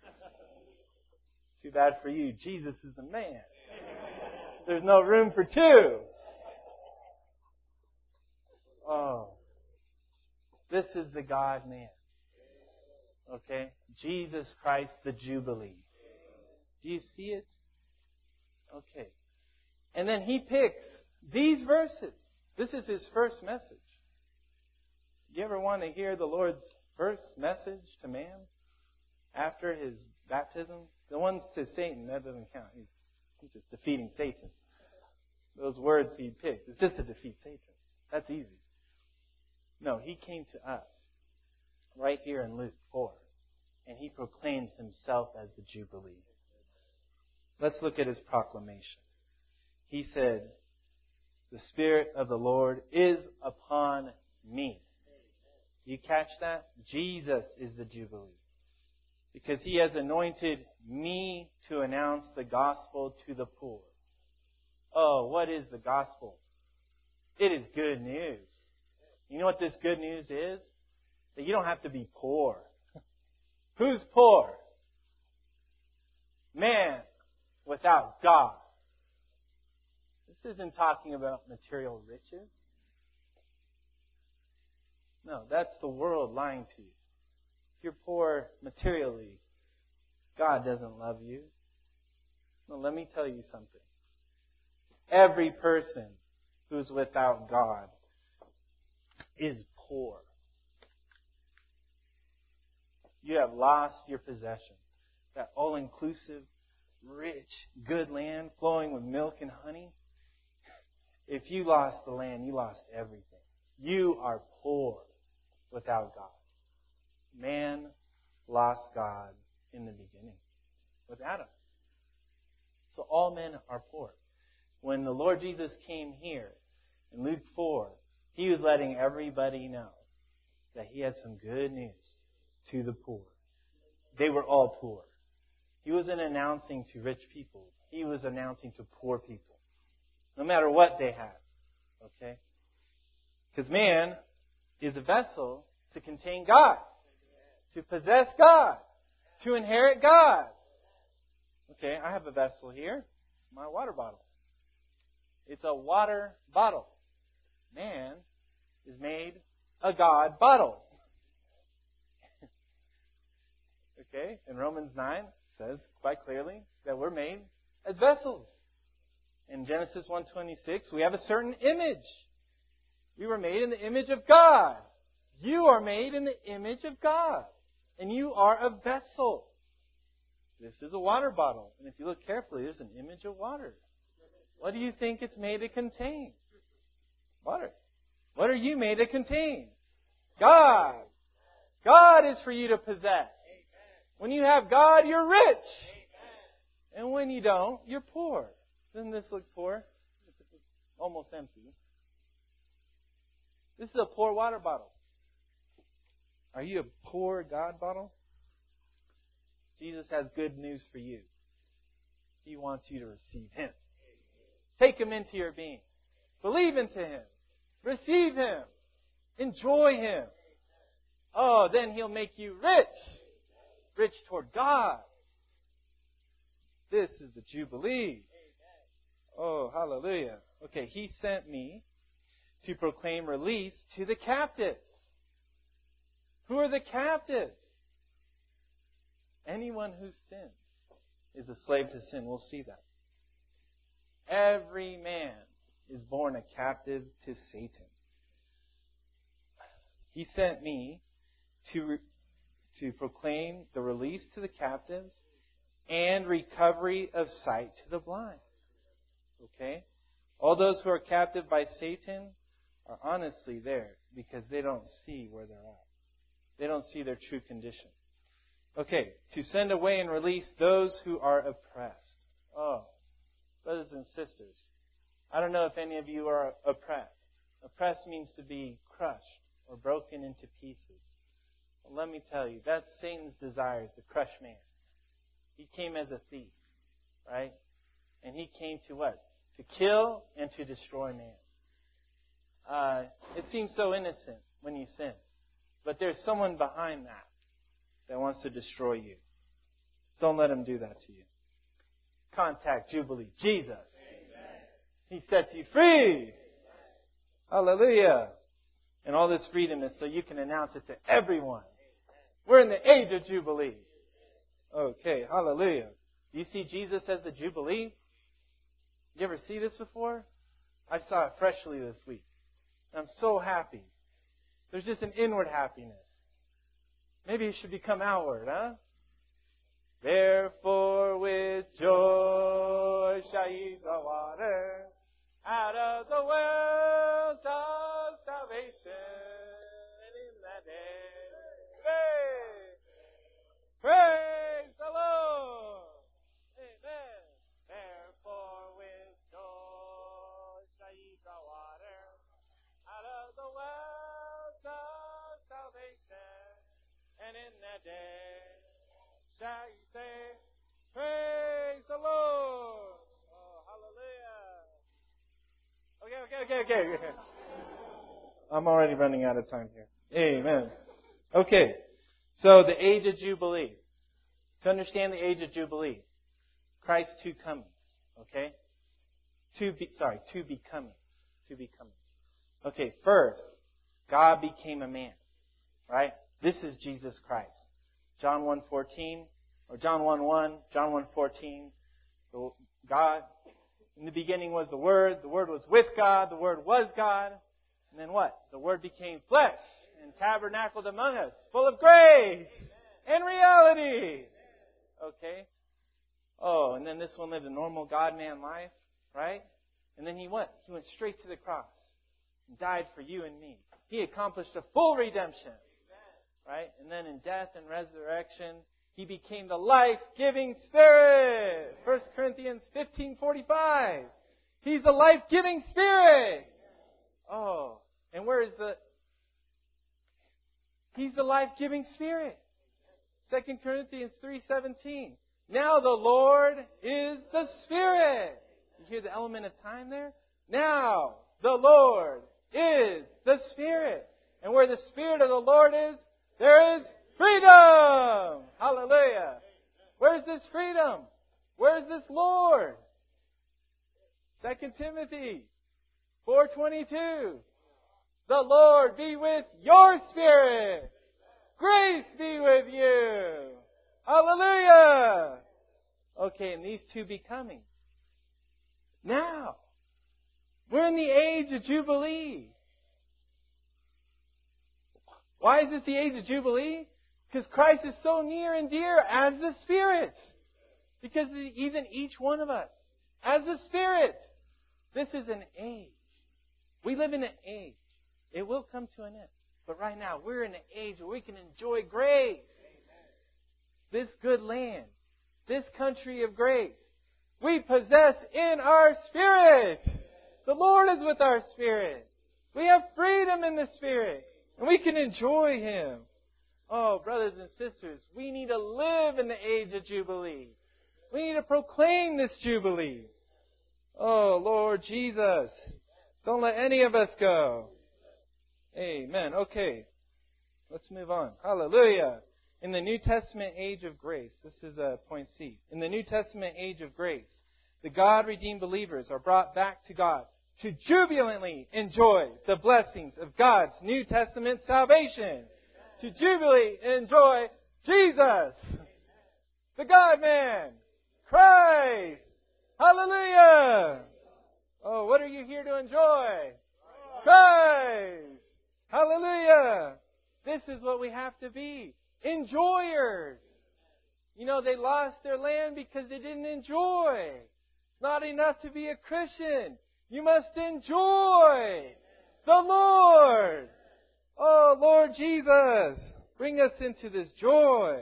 Too bad for you. Jesus is the man. There's no room for two. Oh. This is the God-man. Okay? Jesus Christ, the Jubilee. Do you see it? Okay. And then He picks these verses. This is His first message. You ever want to hear the Lord's first message to man after His baptism? The ones to Satan, that doesn't count. He's, he's just defeating Satan. Those words He picked, it's just to defeat Satan. That's easy. No, He came to us right here in Luke four, and He proclaimed Himself as the Jubilee. Let's look at His proclamation. He said, "The Spirit of the Lord is upon me." You catch that? Jesus is the Jubilee. Because He has anointed me to announce the gospel to the poor. Oh, what is the gospel? It is good news. You know what this good news is? That you don't have to be poor. Who's poor? Man without God. This isn't talking about material riches. No, that's the world lying to you. If you're poor materially, God doesn't love you. No, let me tell you something. Every person who's without God is poor. You have lost your possession. That all-inclusive, rich, good land flowing with milk and honey. If you lost the land, you lost everything. You are poor without God. Man lost God in the beginning with Adam. So all men are poor. When the Lord Jesus came here in Luke four, He was letting everybody know that He had some good news to the poor. They were all poor. He wasn't announcing to rich people. He was announcing to poor people. No matter what they had. Okay? Because man is a vessel to contain God. To possess God. To inherit God. Okay, I have a vessel here. My water bottle. It's a water bottle. Man is made a God bottle. Okay, in Romans nine it says quite clearly that we're made as vessels. In Genesis one twenty-six, we have a certain image. We were made in the image of God. You are made in the image of God. And you are a vessel. This is a water bottle. And if you look carefully, there's an image of water. What do you think it's made to contain? Water. What are you made to contain? God. God is for you to possess. When you have God, you're rich. And when you don't, you're poor. Doesn't this look poor? It's almost empty. This is a poor water bottle. Are you a poor God bottle? Jesus has good news for you. He wants you to receive Him. Take Him into your being. Believe into Him. Receive Him. Enjoy Him. Oh, then He'll make you rich. Rich toward God. This is the Jubilee. Oh, hallelujah. Okay, He sent me to proclaim release to the captives. Who are the captives? Anyone who sins is a slave to sin. We'll see that. Every man is born a captive to Satan. He sent me to, re- to proclaim the release to the captives and recovery of sight to the blind. Okay? All those who are captive by Satan are honestly there because they don't see where they're at. They don't see their true condition. Okay, to send away and release those who are oppressed. Oh, brothers and sisters, I don't know if any of you are oppressed. Oppressed means to be crushed or broken into pieces. Well, let me tell you, that's Satan's desires to crush man. He came as a thief, right? And he came to what? To kill and to destroy man. Uh, it seems so innocent when you sin. But there's someone behind that that wants to destroy you. Don't let him do that to you. Contact Jubilee. Jesus. Amen. He sets you free. Amen. Hallelujah. And all this freedom is so you can announce it to everyone. We're in the age of Jubilee. Okay, hallelujah. Do you see Jesus as the Jubilee? You ever see this before? I saw it freshly this week. I'm so happy. There's just an inward happiness. Maybe it should become outward, huh? Therefore with joy shall ye draw water out of the wells of salvation. And in that day, praise, praise the Lord. Amen. Therefore with joy shall ye draw water out of the wells of salvation. And in that day shall ye say, praise the Lord. Oh, hallelujah. Okay, okay, okay, okay. I'm already running out of time here. Amen. Okay, so the age of Jubilee. To understand the age of Jubilee, Christ's two comings. Okay? Two, be, sorry, two becomings. Two becomings. Okay, first, God became a man. Right? This is Jesus Christ. John one fourteen, or John one one, John one fourteen. God, in the beginning was the Word. The Word was with God. The Word was God. And then what? The Word became flesh and tabernacled among us, full of grace and reality. Okay? Oh, and then this one lived a normal God-man life, right? And then he went. He went straight to the cross and died for you and me. He accomplished a full redemption. Right? And then in death and resurrection, He became the life-giving Spirit. First Corinthians fifteen forty-five. He's the life-giving Spirit. Oh, and where is the... He's the life-giving Spirit. Second Corinthians three seventeen. Now the Lord is the Spirit. You hear the element of time there? Now the Lord is the Spirit. And where the Spirit of the Lord is, there is freedom. Hallelujah. Where's this freedom? Where's this Lord? Second Timothy four twenty-two. The Lord be with your spirit. Grace be with you. Hallelujah. Okay, and these two becomings. Now, we're in the age of Jubilee. Why is it the age of Jubilee? Because Christ is so near and dear as the Spirit. Because He's in each one of us. As the Spirit. This is an age. We live in an age. It will come to an end. But right now, we're in an age where we can enjoy grace. This good land. This country of grace. We possess in our spirit. The Lord is with our spirit. We have freedom in the Spirit. And we can enjoy Him. Oh, brothers and sisters, we need to live in the age of Jubilee. We need to proclaim this Jubilee. Oh, Lord Jesus, don't let any of us go. Amen. Okay, let's move on. Hallelujah. In the New Testament age of grace, this is uh, point C. In the New Testament age of grace, the God-redeemed believers are brought back to God to jubilantly enjoy the blessings of God's New Testament salvation. To jubilantly enjoy Jesus, the God-man, Christ. Hallelujah. Oh, what are you here to enjoy? Christ. Hallelujah. This is what we have to be. Enjoyers. You know, they lost their land because they didn't enjoy. It's not enough to be a Christian. You must enjoy the Lord. Oh, Lord Jesus, bring us into this joy.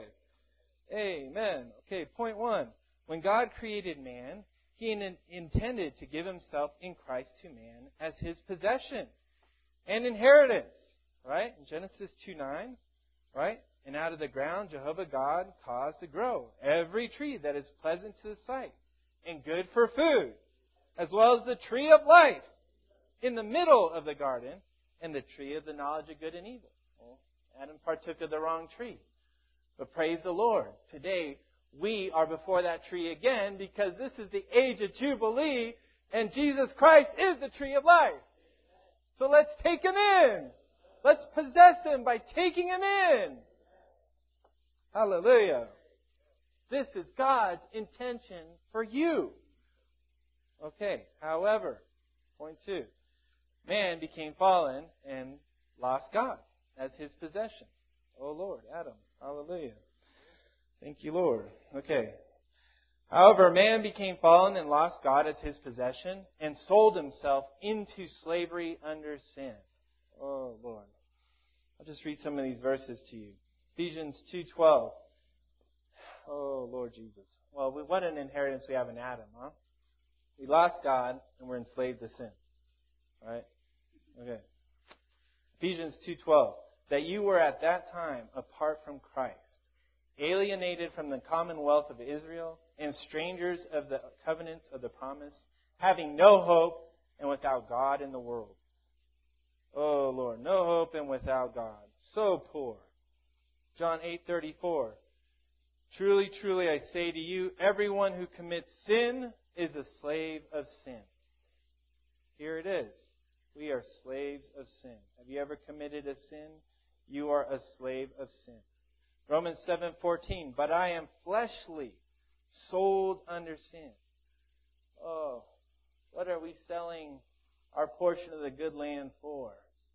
Amen. Okay, point one. When God created man, He in- intended to give Himself in Christ to man as His possession and inheritance. Right? In Genesis two nine, right? And out of the ground Jehovah God caused to grow every tree that is pleasant to the sight and good for food, as well as the tree of life in the middle of the garden, and the tree of the knowledge of good and evil. Well, Adam partook of the wrong tree. But praise the Lord. Today, we are before that tree again because this is the age of Jubilee and Jesus Christ is the tree of life. So let's take Him in. Let's possess him by taking him in. Hallelujah. This is God's intention for you. Okay, however, point two. Man became fallen and lost God as his possession. Oh Lord, Adam. Hallelujah. Thank you, Lord. Okay. However, man became fallen and lost God as his possession and sold himself into slavery under sin. Oh Lord. I'll just read some of these verses to you. Ephesians two twelve. Oh Lord Jesus. Well, what an inheritance we have in Adam, huh? We lost God and we're enslaved to sin. Right? Okay. Ephesians two twelve. That you were at that time apart from Christ, alienated from the commonwealth of Israel, and strangers of the covenants of the promise, having no hope and without God in the world. Oh Lord, no hope and without God. So poor. John eight thirty-four. Truly, truly, I say to you, everyone who commits sin is a slave of sin. Here it is. We are slaves of sin. Have you ever committed a sin? You are a slave of sin. Romans seven fourteen. But I am fleshly, sold under sin. Oh, what are we selling our portion of the good land for?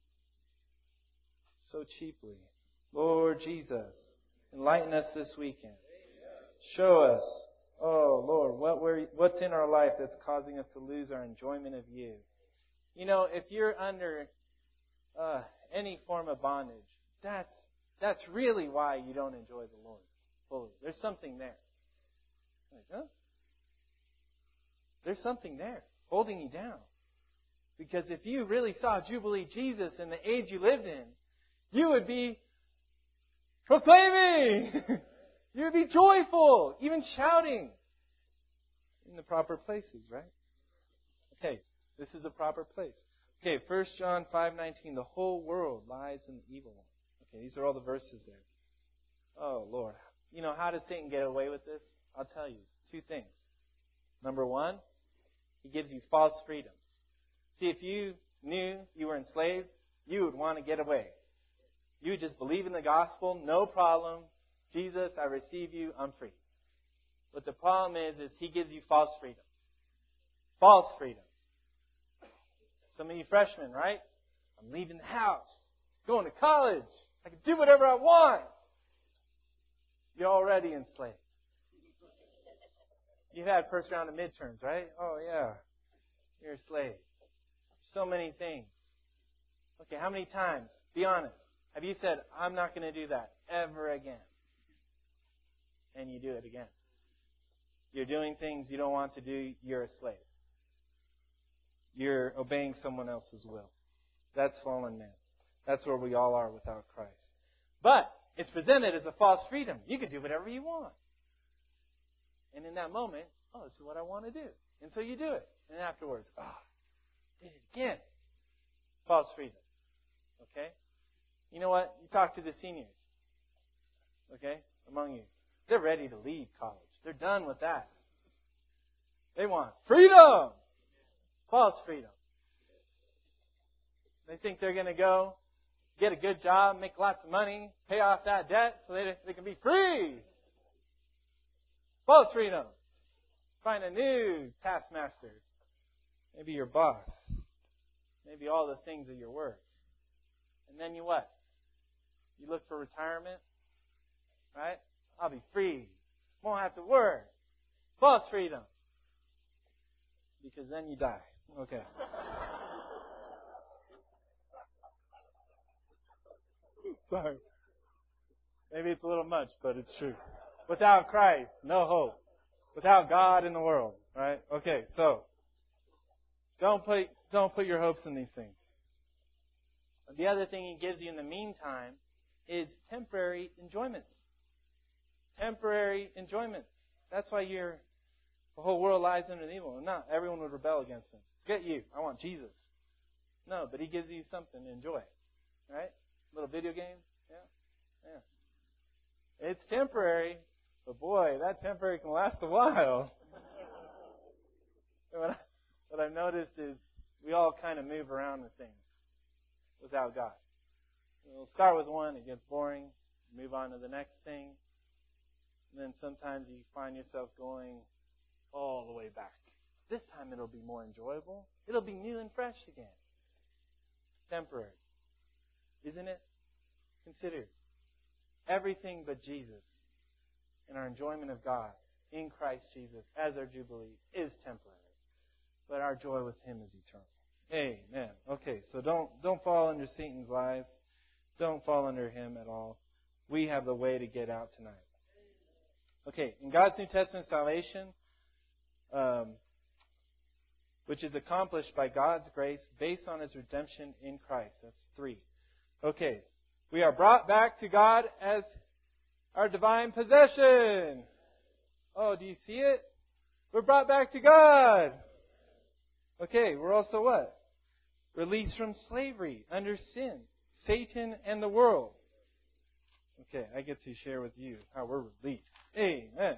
So cheaply. Lord Jesus, enlighten us this weekend. Show us, oh Lord, what we're, what's in our life that's causing us to lose our enjoyment of you. You know, if you're under uh, any form of bondage, that's that's really why you don't enjoy the Lord fully. There's something there. Like, huh? There's something there holding you down. Because if you really saw Jubilee Jesus in the age you lived in, you would be proclaiming. You would be joyful, even shouting in the proper places, right? Okay, this is a proper place. Okay, First John five nineteen. The whole world lies in the evil one. Okay, these are all the verses there. Oh, Lord. You know, how does Satan get away with this? I'll tell you. Two things. Number one, he gives you false freedoms. See, if you knew you were enslaved, you would want to get away. You would just believe in the gospel, no problem. Jesus, I receive you, I'm free. But the problem is, is he gives you false freedoms. False freedoms. Some of you freshmen, right? I'm leaving the house. Going to college. I can do whatever I want. You're already enslaved. You've had first round of midterms, right? Oh, yeah. You're a slave. So many things. Okay, how many times, be honest, have you said, I'm not going to do that ever again? And you do it again. You're doing things you don't want to do, you're a slave. You're obeying someone else's will. That's fallen man. That's where we all are without Christ. But it's presented as a false freedom. You can do whatever you want. And in that moment, oh, this is what I want to do. And so you do it. And afterwards, oh, did it again. False freedom. Okay? You know what? You talk to the seniors. Okay? Among you. They're ready to leave college. They're done with that. They want freedom. False freedom. They think they're going to go get a good job, make lots of money, pay off that debt so they, they can be free. False freedom. Find a new taskmaster. Maybe your boss. Maybe all the things of your work. And then you what? You look for retirement. Right? I'll be free. Won't have to work. False freedom. Because then you die. Okay. Sorry. Maybe it's a little much, but it's true. Without Christ, no hope. Without God in the world, right? Okay, so don't put don't put your hopes in these things. The other thing He gives you in the meantime is temporary enjoyments. Temporary enjoyments. That's why you're the whole world lies under the evil. Not everyone would rebel against Him. Forget you. I want Jesus. No, but He gives you something to enjoy, right? A little video game, yeah, yeah. It's temporary, but boy, that temporary can last a while. what, I, what I've noticed is we all kind of move around with things without God. We'll start with one, it gets boring, move on to the next thing. And then sometimes you find yourself going all the way back. This time it'll be more enjoyable. It'll be new and fresh again. Temporary. Isn't it? Consider everything but Jesus and our enjoyment of God in Christ Jesus as our Jubilee is temporary. But our joy with Him is eternal. Amen. Okay, so don't don't fall under Satan's lies. Don't fall under him at all. We have the way to get out tonight. Okay, in God's New Testament salvation, um, which is accomplished by God's grace based on His redemption in Christ. That's three. Okay, we are brought back to God as our divine possession. Oh, do you see it? We're brought back to God. Okay, we're also what? Released from slavery under sin, Satan, and the world. Okay, I get to share with you how we're released. Amen.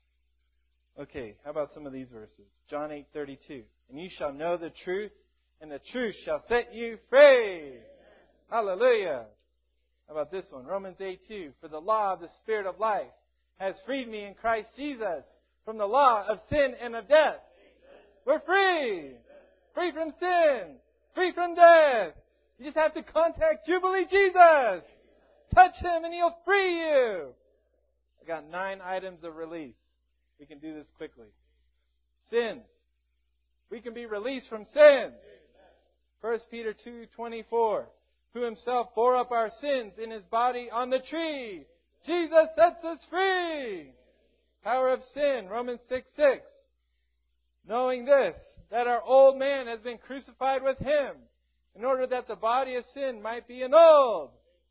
Okay, how about some of these verses? John eight thirty-two. And you shall know the truth, and the truth shall set you free. Hallelujah. How about this one? Romans eight two. For the law of the Spirit of life has freed me in Christ Jesus from the law of sin and of death. We're free. Free from sin. Free from death. You just have to contact Jubilee Jesus. Touch Him and He'll free you. I got nine items of release. We can do this quickly. Sins. We can be released from sins. First Peter two twenty-four. Who Himself bore up our sins in His body on the tree. Jesus sets us free. Power of sin. Romans six six. Knowing this, that our old man has been crucified with Him, in order that the body of sin might be annulled.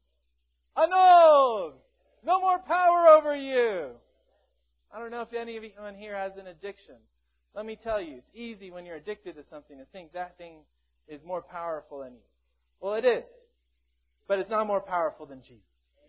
Annulled! No more power over you. I don't know if anyone here has an addiction. Let me tell you, it's easy when you're addicted to something to think that thing is more powerful than you. Well, it is. But it's not more powerful than Jesus.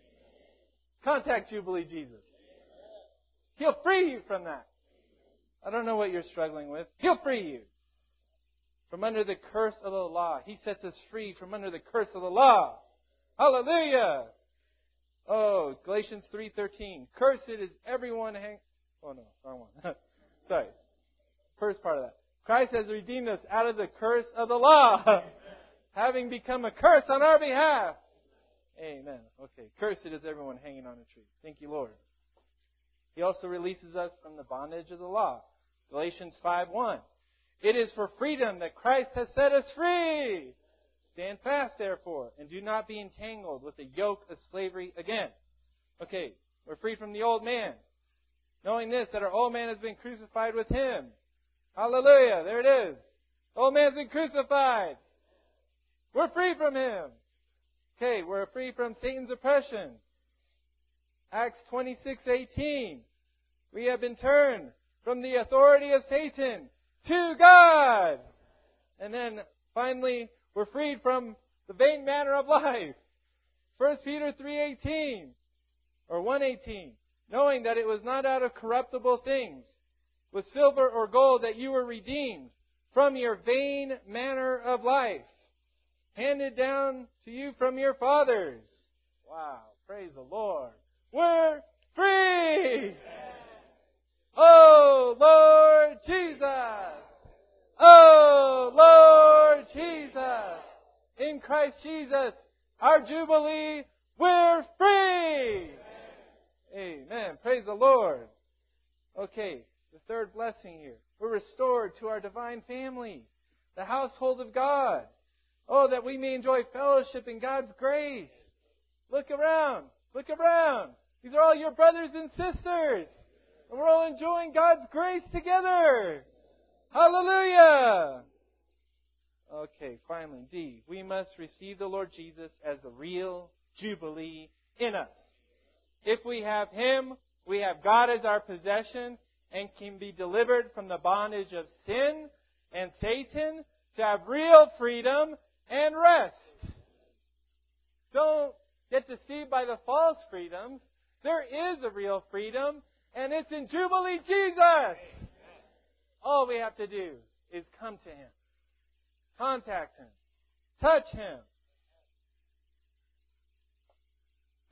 Contact Jubilee Jesus. He'll free you from that. I don't know what you're struggling with. He'll free you from under the curse of the law. He sets us free from under the curse of the law. Hallelujah! Oh, Galatians three thirteen. Cursed is everyone hang... Oh no, wrong one. Sorry. First part of that. Christ has redeemed us out of the curse of the law, having become a curse on our behalf. Amen. Okay. Cursed is everyone hanging on a tree. Thank you, Lord. He also releases us from the bondage of the law. Galatians five one. It is for freedom that Christ has set us free. Stand fast, therefore, and do not be entangled with the yoke of slavery again. Okay, we're free from the old man. Knowing this, that our old man has been crucified with Him. Hallelujah, there it is. The old man's been crucified. We're free from him. Okay, we're free from Satan's oppression. Acts twenty-six eighteen. We have been turned from the authority of Satan to God. And then finally, we're freed from the vain manner of life. First Peter three eighteen or one eighteen. Knowing that it was not out of corruptible things, with silver or gold, that you were redeemed from your vain manner of life, handed down to you from your fathers. Wow, praise the Lord. We're free! Oh, Lord Jesus! Oh, Lord Jesus! In Christ Jesus, our Jubilee, we're free! Amen. Praise the Lord. Okay, the third blessing here. We're restored to our divine family, the household of God. Oh, that we may enjoy fellowship in God's grace. Look around. Look around. These are all your brothers and sisters. And we're all enjoying God's grace together. Hallelujah. Okay, finally, D. We must receive the Lord Jesus as the real Jubilee in us. If we have Him, we have God as our possession and can be delivered from the bondage of sin and Satan to have real freedom and rest. Don't get deceived by the false freedoms. There is a real freedom, and it's in Jubilee Jesus. All we have to do is come to Him. Contact Him. Touch Him.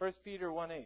First Peter one eight.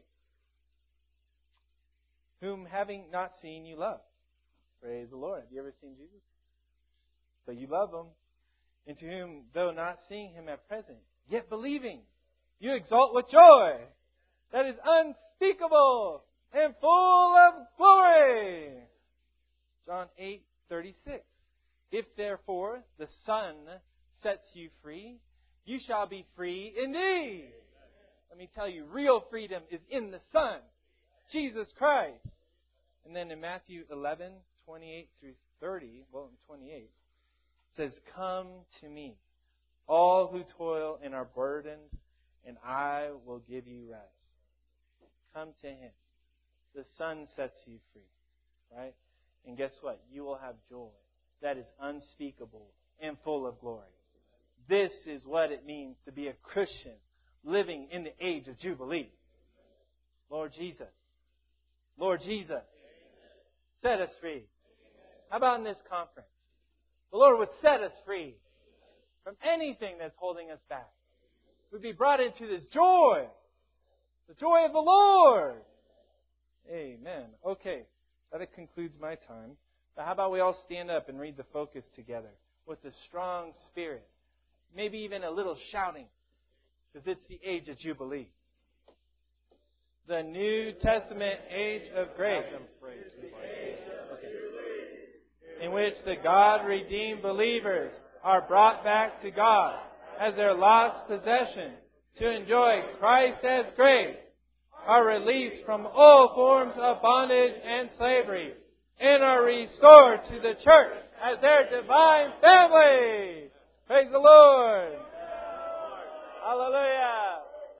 Whom having not seen you love. Praise the Lord. Have you ever seen Jesus? But you love Him. And to whom, though not seeing Him at present, yet believing, you exalt with joy that is unspeakable and full of glory. John eight thirty-six. If therefore the Son sets you free, you shall be free indeed. Let me tell you, real freedom is in the Son, Jesus Christ. And then in Matthew eleven twenty-eight through thirty, well, in twenty-eight, it says, come to me, all who toil and are burdened, and I will give you rest. Come to Him. The Son sets you free, right? And guess what? You will have joy that is unspeakable and full of glory. This is what it means to be a Christian living in the age of Jubilee. Lord Jesus. Lord Jesus. Set us free. How about in this conference? The Lord would set us free from anything that's holding us back. We'd be brought into this joy. The joy of the Lord. Amen. Okay. That concludes my time. But how about we all stand up and read the focus together with a strong spirit. Maybe even a little shouting. Because it's the age of Jubilee. The New Testament age of grace. In which the God-redeemed believers are brought back to God as their lost possession to enjoy Christ as grace, are released from all forms of bondage and slavery, and are restored to the church as their divine family. Praise the Lord. Hallelujah.